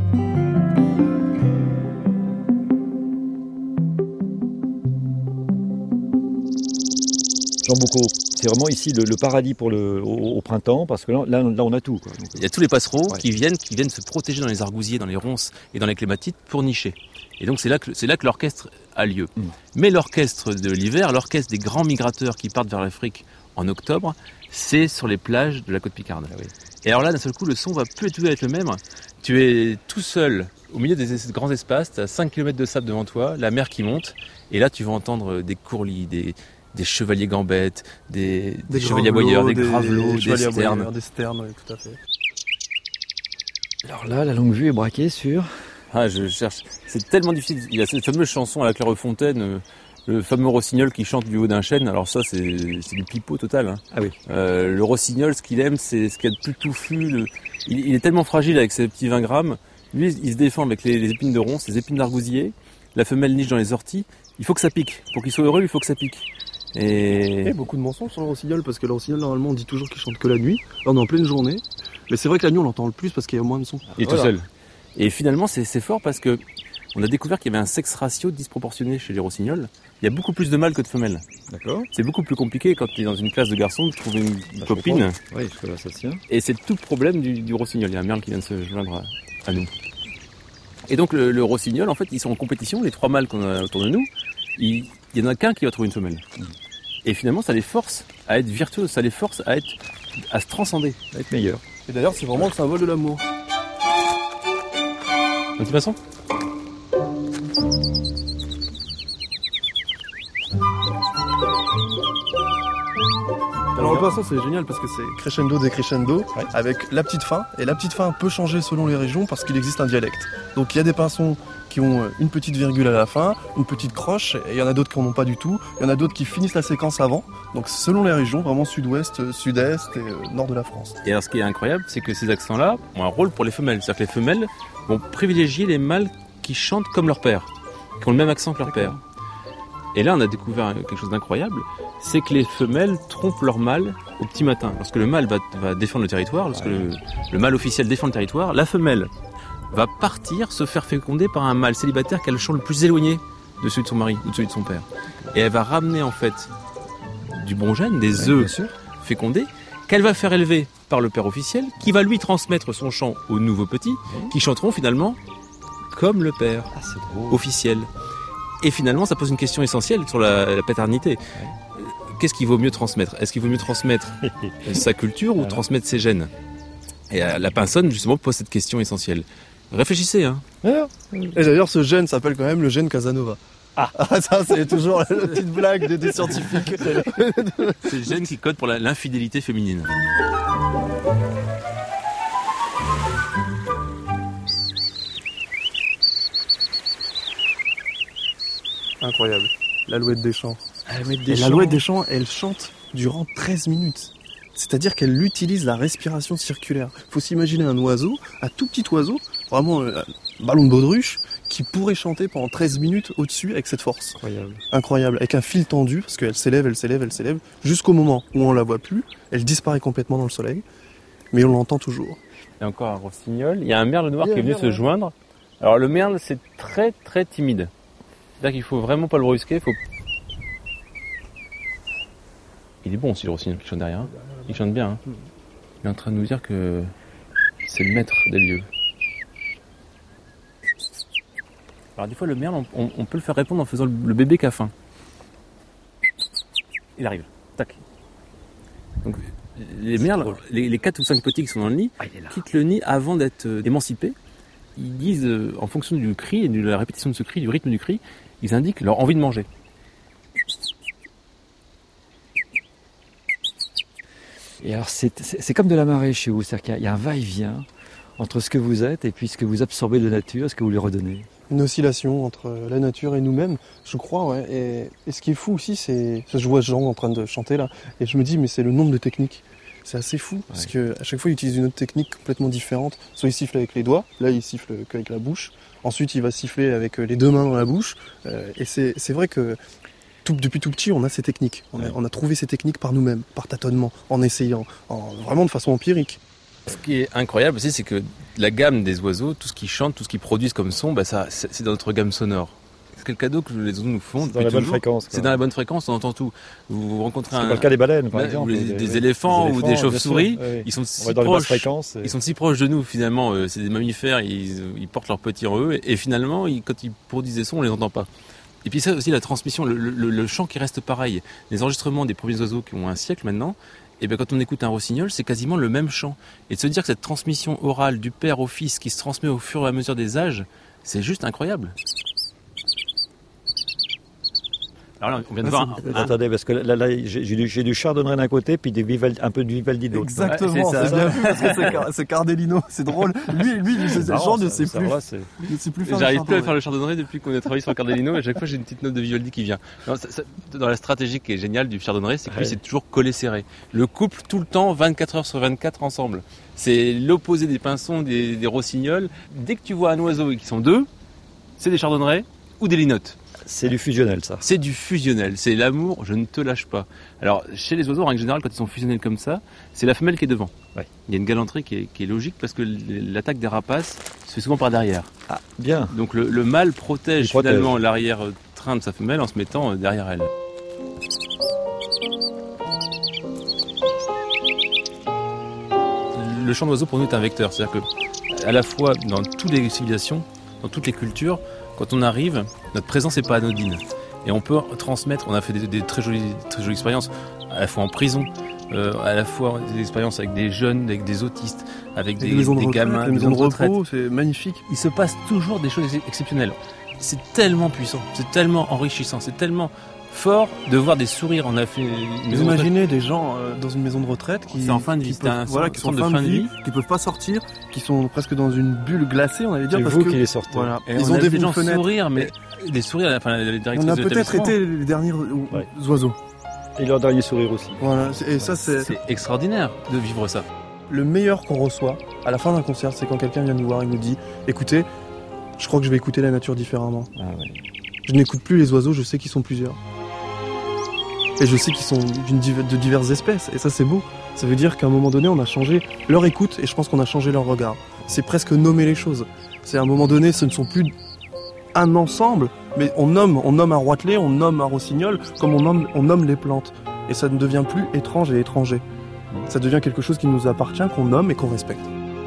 Jean Boucaud, c'est vraiment ici le paradis pour au printemps, parce que là on a tout, quoi. Donc, il y a tous les passereaux qui viennent se protéger dans les argousiers, dans les ronces et dans les clématites pour nicher. Et donc c'est là que l'orchestre a lieu. Mais l'orchestre de l'hiver, l'orchestre des grands migrateurs qui partent vers l'Afrique en octobre, c'est sur les plages de la côte Picarde. Ah oui. Et alors là, d'un seul coup, le son va plus du tout être le même. Tu es tout seul au milieu des grands espaces, tu as 5 km de sable devant toi, la mer qui monte, et là tu vas entendre des courlis, des chevaliers gambettes, des chevaliers aboyeurs, des gravelots, des sternes. Oui, tout à fait. Alors là, la longue vue est braquée sur... je cherche. C'est tellement difficile. Il y a cette fameuse chanson à la Clairefontaine, le fameux rossignol qui chante du haut d'un chêne. Alors ça, c'est du pipeau total. Ah oui. Le rossignol, ce qu'il aime, c'est ce qu'il y a de plus touffu. Il est tellement fragile avec ses petits 20 grammes. Lui, il se défend avec les épines de ronces, les épines d'argousier. La femelle niche dans les orties. Il faut que ça pique. Pour qu'il soit heureux, il faut que ça pique. Et beaucoup de mensonges sur le rossignol, parce que le rossignol, normalement, on dit toujours qu'il chante que la nuit. Là, on est en pleine journée. Mais c'est vrai que la nuit, on l'entend le plus parce qu'il y a moins de son. Il est tout seul. Et finalement, c'est fort parce que on a découvert qu'il y avait un sexe ratio disproportionné chez les rossignols. Il y a beaucoup plus de mâles que de femelles. D'accord. C'est beaucoup plus compliqué quand tu es dans une classe de garçons de trouver une copine. Oui, là, ça tient. Et c'est tout le problème du rossignol. Il y a un merle qui vient de se joindre à nous. Et donc, le rossignol, en fait, ils sont en compétition. Les 3 mâles qu'on a autour de nous, il y en a qu'un qui va trouver une femelle. Et finalement, ça les force à être virtuoses, ça les force à se transcender, à être meilleurs. Et d'ailleurs, c'est vraiment le symbole de l'amour. Un petit passant ? Alors le poisson c'est génial parce que c'est crescendo décrescendo avec la petite fin. Et la petite fin peut changer selon les régions parce qu'il existe un dialecte. Donc il y a des pinsons qui ont une petite virgule à la fin, une petite croche, et il y en a d'autres qui n'en ont pas du tout. Il y en a d'autres qui finissent la séquence avant. Donc selon les régions, vraiment sud-ouest, sud-est et nord de la France. Et alors ce qui est incroyable, c'est que ces accents-là ont un rôle pour les femelles. C'est-à-dire que les femelles vont privilégier les mâles qui chantent comme leur père, qui ont le même accent que leur père. Et là, on a découvert quelque chose d'incroyable, c'est que les femelles trompent leur mâle au petit matin. Lorsque le mâle va défendre le territoire, lorsque le mâle officiel défend le territoire, la femelle va partir se faire féconder par un mâle célibataire qui a le champ le plus éloigné de celui de son mari ou de celui de son père. Et elle va ramener en fait du bon gène, des œufs fécondés, qu'elle va faire élever par le père officiel, qui va lui transmettre son chant aux nouveaux petits, qui chanteront finalement comme le père officiel. Et finalement, ça pose une question essentielle sur la paternité. Qu'est-ce qu'il vaut mieux transmettre ? Est-ce qu'il vaut mieux transmettre sa culture ou transmettre ses gènes ? Et la pinsonne, justement, pose cette question essentielle. Réfléchissez, hein. Et d'ailleurs, ce gène s'appelle quand même le gène Casanova. Ah, ça, c'est toujours la petite blague des scientifiques. C'est le gène qui code pour l'infidélité féminine. Incroyable. L'alouette des champs. L'alouette des champs, elle chante durant 13 minutes. C'est-à-dire qu'elle utilise la respiration circulaire. Il faut s'imaginer un oiseau, un tout petit oiseau, vraiment un ballon de baudruche, qui pourrait chanter pendant 13 minutes au-dessus avec cette force. Incroyable. Avec un fil tendu, parce qu'elle s'élève, jusqu'au moment où on la voit plus. Elle disparaît complètement dans le soleil, mais on l'entend toujours. Il y a encore un rossignol. Il y a un merle noir qui est venu se joindre. Alors le merle, c'est très très timide. C'est-à-dire qu'il faut vraiment pas le brusquer. Il est bon aussi le rossignol qui chante derrière. Hein. Il chante bien. Hein. Il est en train de nous dire que c'est le maître des lieux. Alors des fois le merle, on peut le faire répondre en faisant le bébé qui a faim. Il arrive. Tac. Donc les merles, les 4 ou 5 petits qui sont dans le nid, quittent le nid avant d'être émancipés. Ils disent, en fonction du cri et de la répétition de ce cri, du rythme du cri, ils indiquent leur envie de manger. Et alors c'est comme de la marée chez vous, c'est-à-dire qu'il y a un va-et-vient entre ce que vous êtes et puis ce que vous absorbez de la nature, ce que vous lui redonnez. Une oscillation entre la nature et nous-mêmes, je crois, ouais. Et ce qui est fou aussi, c'est que je vois Jean en train de chanter là, et je me dis, mais c'est le nombre de techniques. C'est assez fou, parce qu'à chaque fois, il utilise une autre technique complètement différente. Soit il siffle avec les doigts, là il siffle qu'avec la bouche. Ensuite, il va siffler avec les 2 mains dans la bouche. Et c'est vrai que depuis tout petit, on a ces techniques. On a trouvé ces techniques par nous-mêmes, par tâtonnement, en essayant, vraiment de façon empirique. Ce qui est incroyable aussi, c'est que la gamme des oiseaux, tout ce qu'ils chantent, tout ce qu'ils produisent comme son, c'est dans notre gamme sonore. C'est le cadeau que les oiseaux nous font. C'est dans la bonne fréquence. C'est dans la bonne fréquence, on entend tout. Vous rencontrez c'est pas le cas des baleines, par exemple. Des éléphants ou des chauves-souris. Ils sont si proches de nous, finalement. C'est des mammifères, ils portent leurs petits en eux. Et finalement, quand ils produisent des sons, on les entend pas. Et puis ça aussi, la transmission, le chant qui reste pareil. Les enregistrements des premiers oiseaux qui ont un siècle maintenant, et bien quand on écoute un rossignol, c'est quasiment le même chant. Et de se dire que cette transmission orale du père au fils qui se transmet au fur et à mesure des âges, c'est juste incroyable. Alors là, on vient de voir. Attendez, parce que là j'ai du chardonnay d'un côté, puis un peu de Vivaldi de l'autre. Exactement, c'est bien vu, parce que c'est Cardellino, c'est drôle. Lui, c'est le genre ne sait plus faire. J'arrive plus à faire le chardonnay depuis qu'on a travaillé sur Cardellino, et à chaque fois j'ai une petite note de Vivaldi qui vient. Non, dans la stratégie qui est géniale du chardonnay, c'est que lui, c'est toujours collé serré. Le couple, tout le temps, 24 heures sur 24 ensemble. C'est l'opposé des pinsons, des rossignols. Dès que tu vois un oiseau et qu'ils sont 2, c'est des chardonnerets ou des linottes. C'est du fusionnel, ça. C'est du fusionnel. C'est l'amour, je ne te lâche pas. Alors, chez les oiseaux, en règle générale, quand ils sont fusionnels comme ça, c'est la femelle qui est devant. Ouais. Il y a une galanterie qui est logique parce que l'attaque des rapaces se fait souvent par derrière. Ah, bien. Donc, le mâle protège finalement l'arrière-train de sa femelle en se mettant derrière elle. Le chant d'oiseau, pour nous, est un vecteur. C'est-à-dire que, à la fois, dans toutes les civilisations, dans toutes les cultures, quand on arrive, notre présence n'est pas anodine. Et on peut transmettre, on a fait des très jolies expériences, à la fois en prison, à la fois des expériences avec des jeunes, avec des autistes, avec des gamins, des maisons de repos, c'est magnifique. Il se passe toujours des choses exceptionnelles. C'est tellement puissant, c'est tellement enrichissant, c'est tellement fort de voir des sourires. On a fait Vous imaginez des gens dans une maison de retraite qui en fin de vie, qui peuvent, qui sont en fin de vie, qui peuvent pas sortir, qui sont presque dans une bulle glacée, on allait dire. C'est parce vous que, qui les sortez. Voilà. Et Ils on ont a des vu des gens fenêtres. sourire, mais des sourires. Enfin, les directrices On a de peut-être l'établissement. été les derniers oiseaux. Et leur dernier sourire aussi. Voilà. Et ça, c'est extraordinaire de vivre ça. Le meilleur qu'on reçoit à la fin d'un concert, c'est quand quelqu'un vient nous voir et nous dit écoutez, je crois que je vais écouter la nature différemment. Ah ouais. Je n'écoute plus les oiseaux, je sais qu'ils sont plusieurs. Et je sais qu'ils sont de diverses espèces. Et ça, c'est beau. Ça veut dire qu'à un moment donné, on a changé leur écoute et je pense qu'on a changé leur regard. C'est presque nommer les choses. C'est à un moment donné, ce ne sont plus un ensemble, mais on nomme un roitelet, on nomme un rossignol, comme on nomme les plantes. Et ça ne devient plus étrange et étranger. Ça devient quelque chose qui nous appartient, qu'on nomme et qu'on respecte.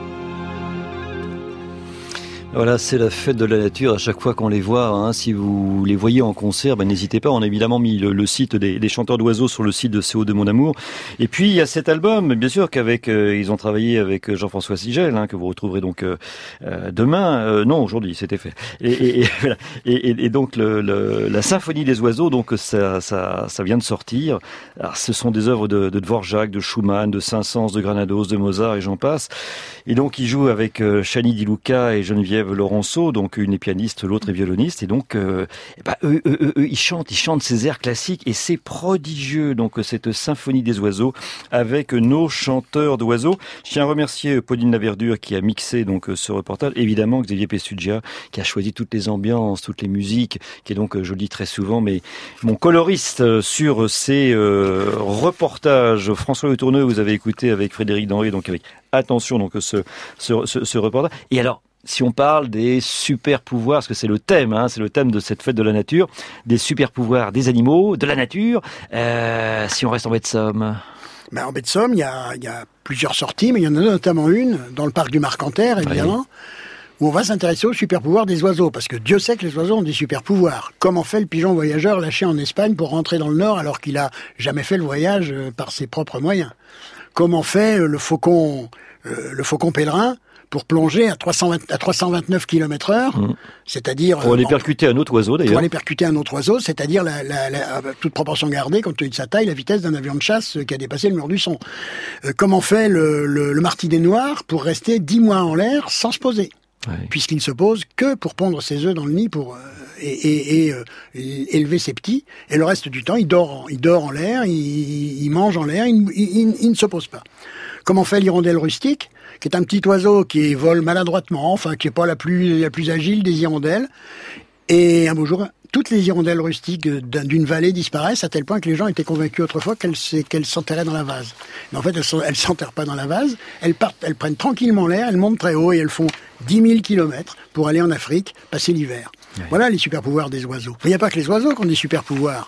Voilà, c'est la fête de la nature à chaque fois qu'on les voit. Hein. Si vous les voyez en concert, n'hésitez pas. On a évidemment mis le site des chanteurs d'oiseaux sur le site de CO2 Mon Amour. Et puis il y a cet album, bien sûr qu'avec ils ont travaillé avec Jean-François Sigel, que vous retrouverez donc demain. Non, aujourd'hui, c'était fait. Et donc la symphonie des oiseaux, donc ça vient de sortir. Alors, ce sont des œuvres de Dvorak, de Schumann, de Saint-Saëns, de Granados, de Mozart et j'en passe. Et donc il joue avec Chani Di Luca et Geneviève Laurenceau, donc une est pianiste, l'autre est violoniste, et donc eux, ils chantent ces airs classiques, et c'est prodigieux, donc cette symphonie des oiseaux avec nos chanteurs d'oiseaux. Je tiens à remercier Pauline Laverdure qui a mixé donc ce reportage, évidemment Xavier Pestugia qui a choisi toutes les ambiances, toutes les musiques, qui est donc, je le dis très souvent, mais mon coloriste sur ces reportages. François Le Tourneux, vous avez écouté avec Frédéric Denry, donc avec attention donc ce reportage. Et alors, si on parle des super pouvoirs, parce que c'est le thème, c'est le thème de cette fête de la nature, des super pouvoirs des animaux, de la nature, si on reste en baie de Somme. En baie de Somme, il y a plusieurs sorties, mais il y en a notamment une dans le parc du Marcanterre, évidemment, où on va s'intéresser aux super pouvoirs des oiseaux, parce que Dieu sait que les oiseaux ont des super pouvoirs. Comment fait le pigeon voyageur lâché en Espagne pour rentrer dans le Nord alors qu'il a jamais fait le voyage par ses propres moyens? Comment fait le faucon pèlerin pour plonger à 329 km/h, c'est-à-dire... Pour aller percuter un autre oiseau, d'ailleurs. Pour aller percuter un autre oiseau, c'est-à-dire, toute proportion gardée, compte tenu de sa taille, la vitesse d'un avion de chasse qui a dépassé le mur du son. Comment fait le martinet noir pour rester 10 mois en l'air sans se poser, puisqu'il ne se pose que pour pondre ses œufs dans le nid pour élever ses petits, et le reste du temps, il dort en l'air, il mange en l'air, il ne se pose pas. Comment fait l'hirondelle rustique, qui est un petit oiseau qui vole maladroitement, qui est pas la plus agile des hirondelles. Et un beau jour, toutes les hirondelles rustiques d'une vallée disparaissent, à tel point que les gens étaient convaincus autrefois qu'elles s'enterraient dans la vase. Mais en fait, elles s'enterrent pas dans la vase, elles prennent tranquillement l'air, elles montent très haut et elles font 10 000 kilomètres pour aller en Afrique, passer l'hiver. Ouais. Voilà les super pouvoirs des oiseaux. Il n'y a pas que les oiseaux qui ont des super pouvoirs.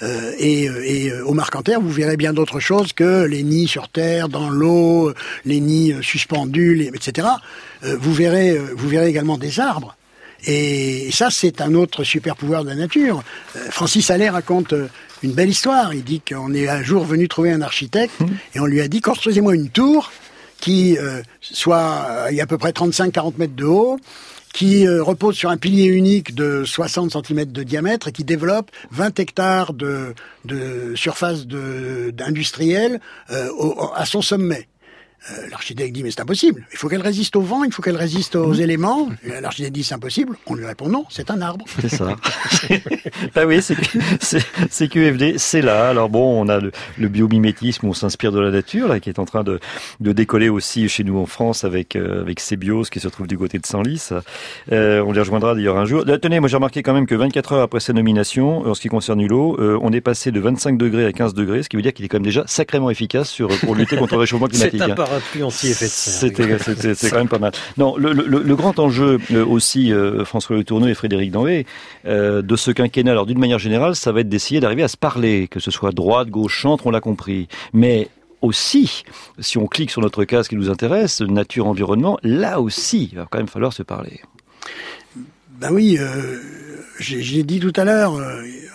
Au Marcanterre, vous verrez bien d'autres choses que les nids sur terre, dans l'eau, les nids suspendus, etc. Vous verrez également des arbres. Et ça, c'est un autre super pouvoir de la nature. Francis Allais raconte une belle histoire. Il dit qu'on est un jour venu trouver un architecte et on lui a dit construisez-moi une tour qui il y a à peu près 35-40 mètres de haut, qui repose sur un pilier unique de 60 cm de diamètre et qui développe 20 hectares de surface d'industriel à son sommet. L'architecte dit mais c'est impossible, il faut qu'elle résiste au vent, il faut qu'elle résiste aux éléments. L'architecte dit c'est impossible, on lui répond non, c'est un arbre. C'est ça. Ah oui, c'est QFD, c'est là. Alors bon, on a le biomimétisme, on s'inspire de la nature là, qui est en train de décoller aussi chez nous en France avec Cébios qui se trouve du côté de Senlis. On les rejoindra d'ailleurs un jour. Tenez, moi j'ai remarqué quand même que 24 heures après sa nomination, en ce qui concerne Hulot, on est passé de 25 degrés à 15 degrés, ce qui veut dire qu'il est quand même déjà sacrément efficace pour lutter contre le réchauffement climatique. Parapluie anti-effet de serre. C'est quand même pas mal. Non, le grand enjeu aussi, François Le Tourneux et Frédéric Denry, de ce quinquennat, alors d'une manière générale, ça va être d'essayer d'arriver à se parler, que ce soit droite, gauche, centre, on l'a compris. Mais aussi, si on clique sur notre case qui nous intéresse, nature, environnement, là aussi, il va quand même falloir se parler. Ben oui, j'ai dit tout à l'heure,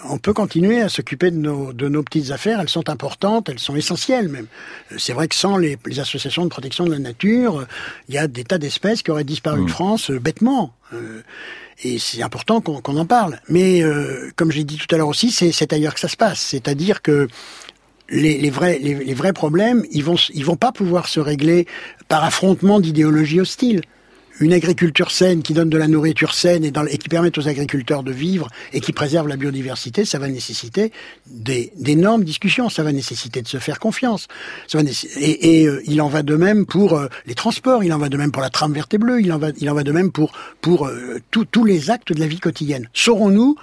on peut continuer à s'occuper de nos petites affaires. Elles sont importantes, elles sont essentielles même. C'est vrai que sans les associations de protection de la nature, il y a des tas d'espèces qui auraient disparu de France bêtement. Et c'est important qu'on en parle. Mais comme j'ai dit tout à l'heure aussi, c'est ailleurs que ça se passe. C'est-à-dire que les vrais problèmes, ils vont pas pouvoir se régler par affrontement d'idéologies hostiles. Une agriculture saine qui donne de la nourriture saine et qui permet aux agriculteurs de vivre et qui préserve la biodiversité, ça va nécessiter d'énormes discussions, ça va nécessiter de se faire confiance. Il en va de même pour les transports, il en va de même pour la trame verte et bleue, il en va de même pour tous les actes de la vie quotidienne. Saurons-nous,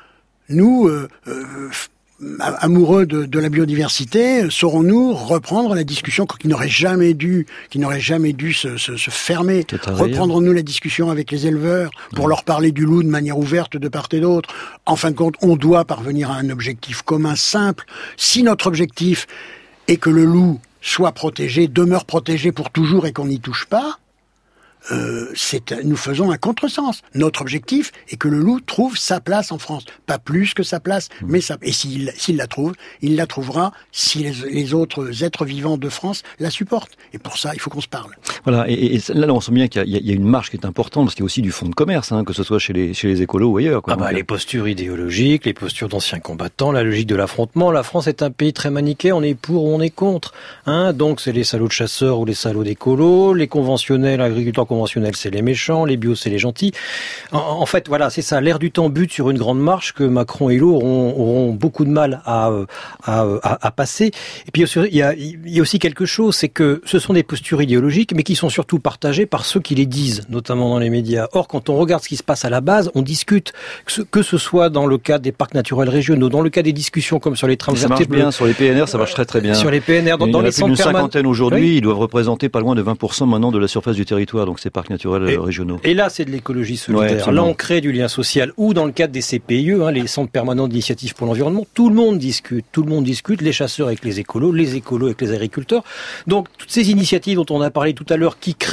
amoureux de la biodiversité, saurons-nous reprendre la discussion qui n'aurait jamais dû se fermer? Reprendrons-nous la discussion avec les éleveurs pour leur parler du loup de manière ouverte de part et d'autre? En fin de compte, on doit parvenir à un objectif commun simple. Si notre objectif est que le loup soit protégé, demeure protégé pour toujours et qu'on n'y touche pas, nous faisons un contresens. Notre objectif est que le loup trouve sa place en France. Pas plus que sa place, mais et s'il la trouve, il la trouvera si les autres êtres vivants de France la supportent. Et pour ça, il faut qu'on se parle. Voilà, et là, on sent bien qu'il y a une marge qui est importante, parce qu'il y a aussi du fonds de commerce, que ce soit chez les écolos ou ailleurs. Les postures idéologiques, les postures d'anciens combattants, la logique de l'affrontement. La France est un pays très manichéen, on est pour ou on est contre. Donc c'est les salauds de chasseurs ou les salauds d'écolos, les conventionnels, agriculteurs conventionnels, c'est les méchants, les bios, c'est les gentils. En fait, voilà, c'est ça. L'air du temps bute sur une grande marche que Macron et Hulot auront beaucoup de mal à passer. Et puis, il y a aussi quelque chose, c'est que ce sont des postures idéologiques, mais qui sont surtout partagées par ceux qui les disent, notamment dans les médias. Or, quand on regarde ce qui se passe à la base, on discute, que ce soit dans le cas des parcs naturels régionaux, dans le cas des discussions comme sur les trames vertes et bleues. Bien, sur les PNR, ça marche très très bien. Sur les PNR, dans les centres permanents. Il y en a plus d'une cinquantaine aujourd'hui, ils doivent représenter pas loin de 20% maintenant de la surface du territoire, donc ces parcs naturels régionaux. Et là, c'est de l'écologie solidaire. Là, on crée du lien social. Ou dans le cadre des CPIE, les centres permanents d'initiative pour l'environnement, tout le monde discute, les chasseurs avec les écolos avec les agriculteurs. Donc, toutes ces initiatives dont on a parlé tout à l'heure, qui créent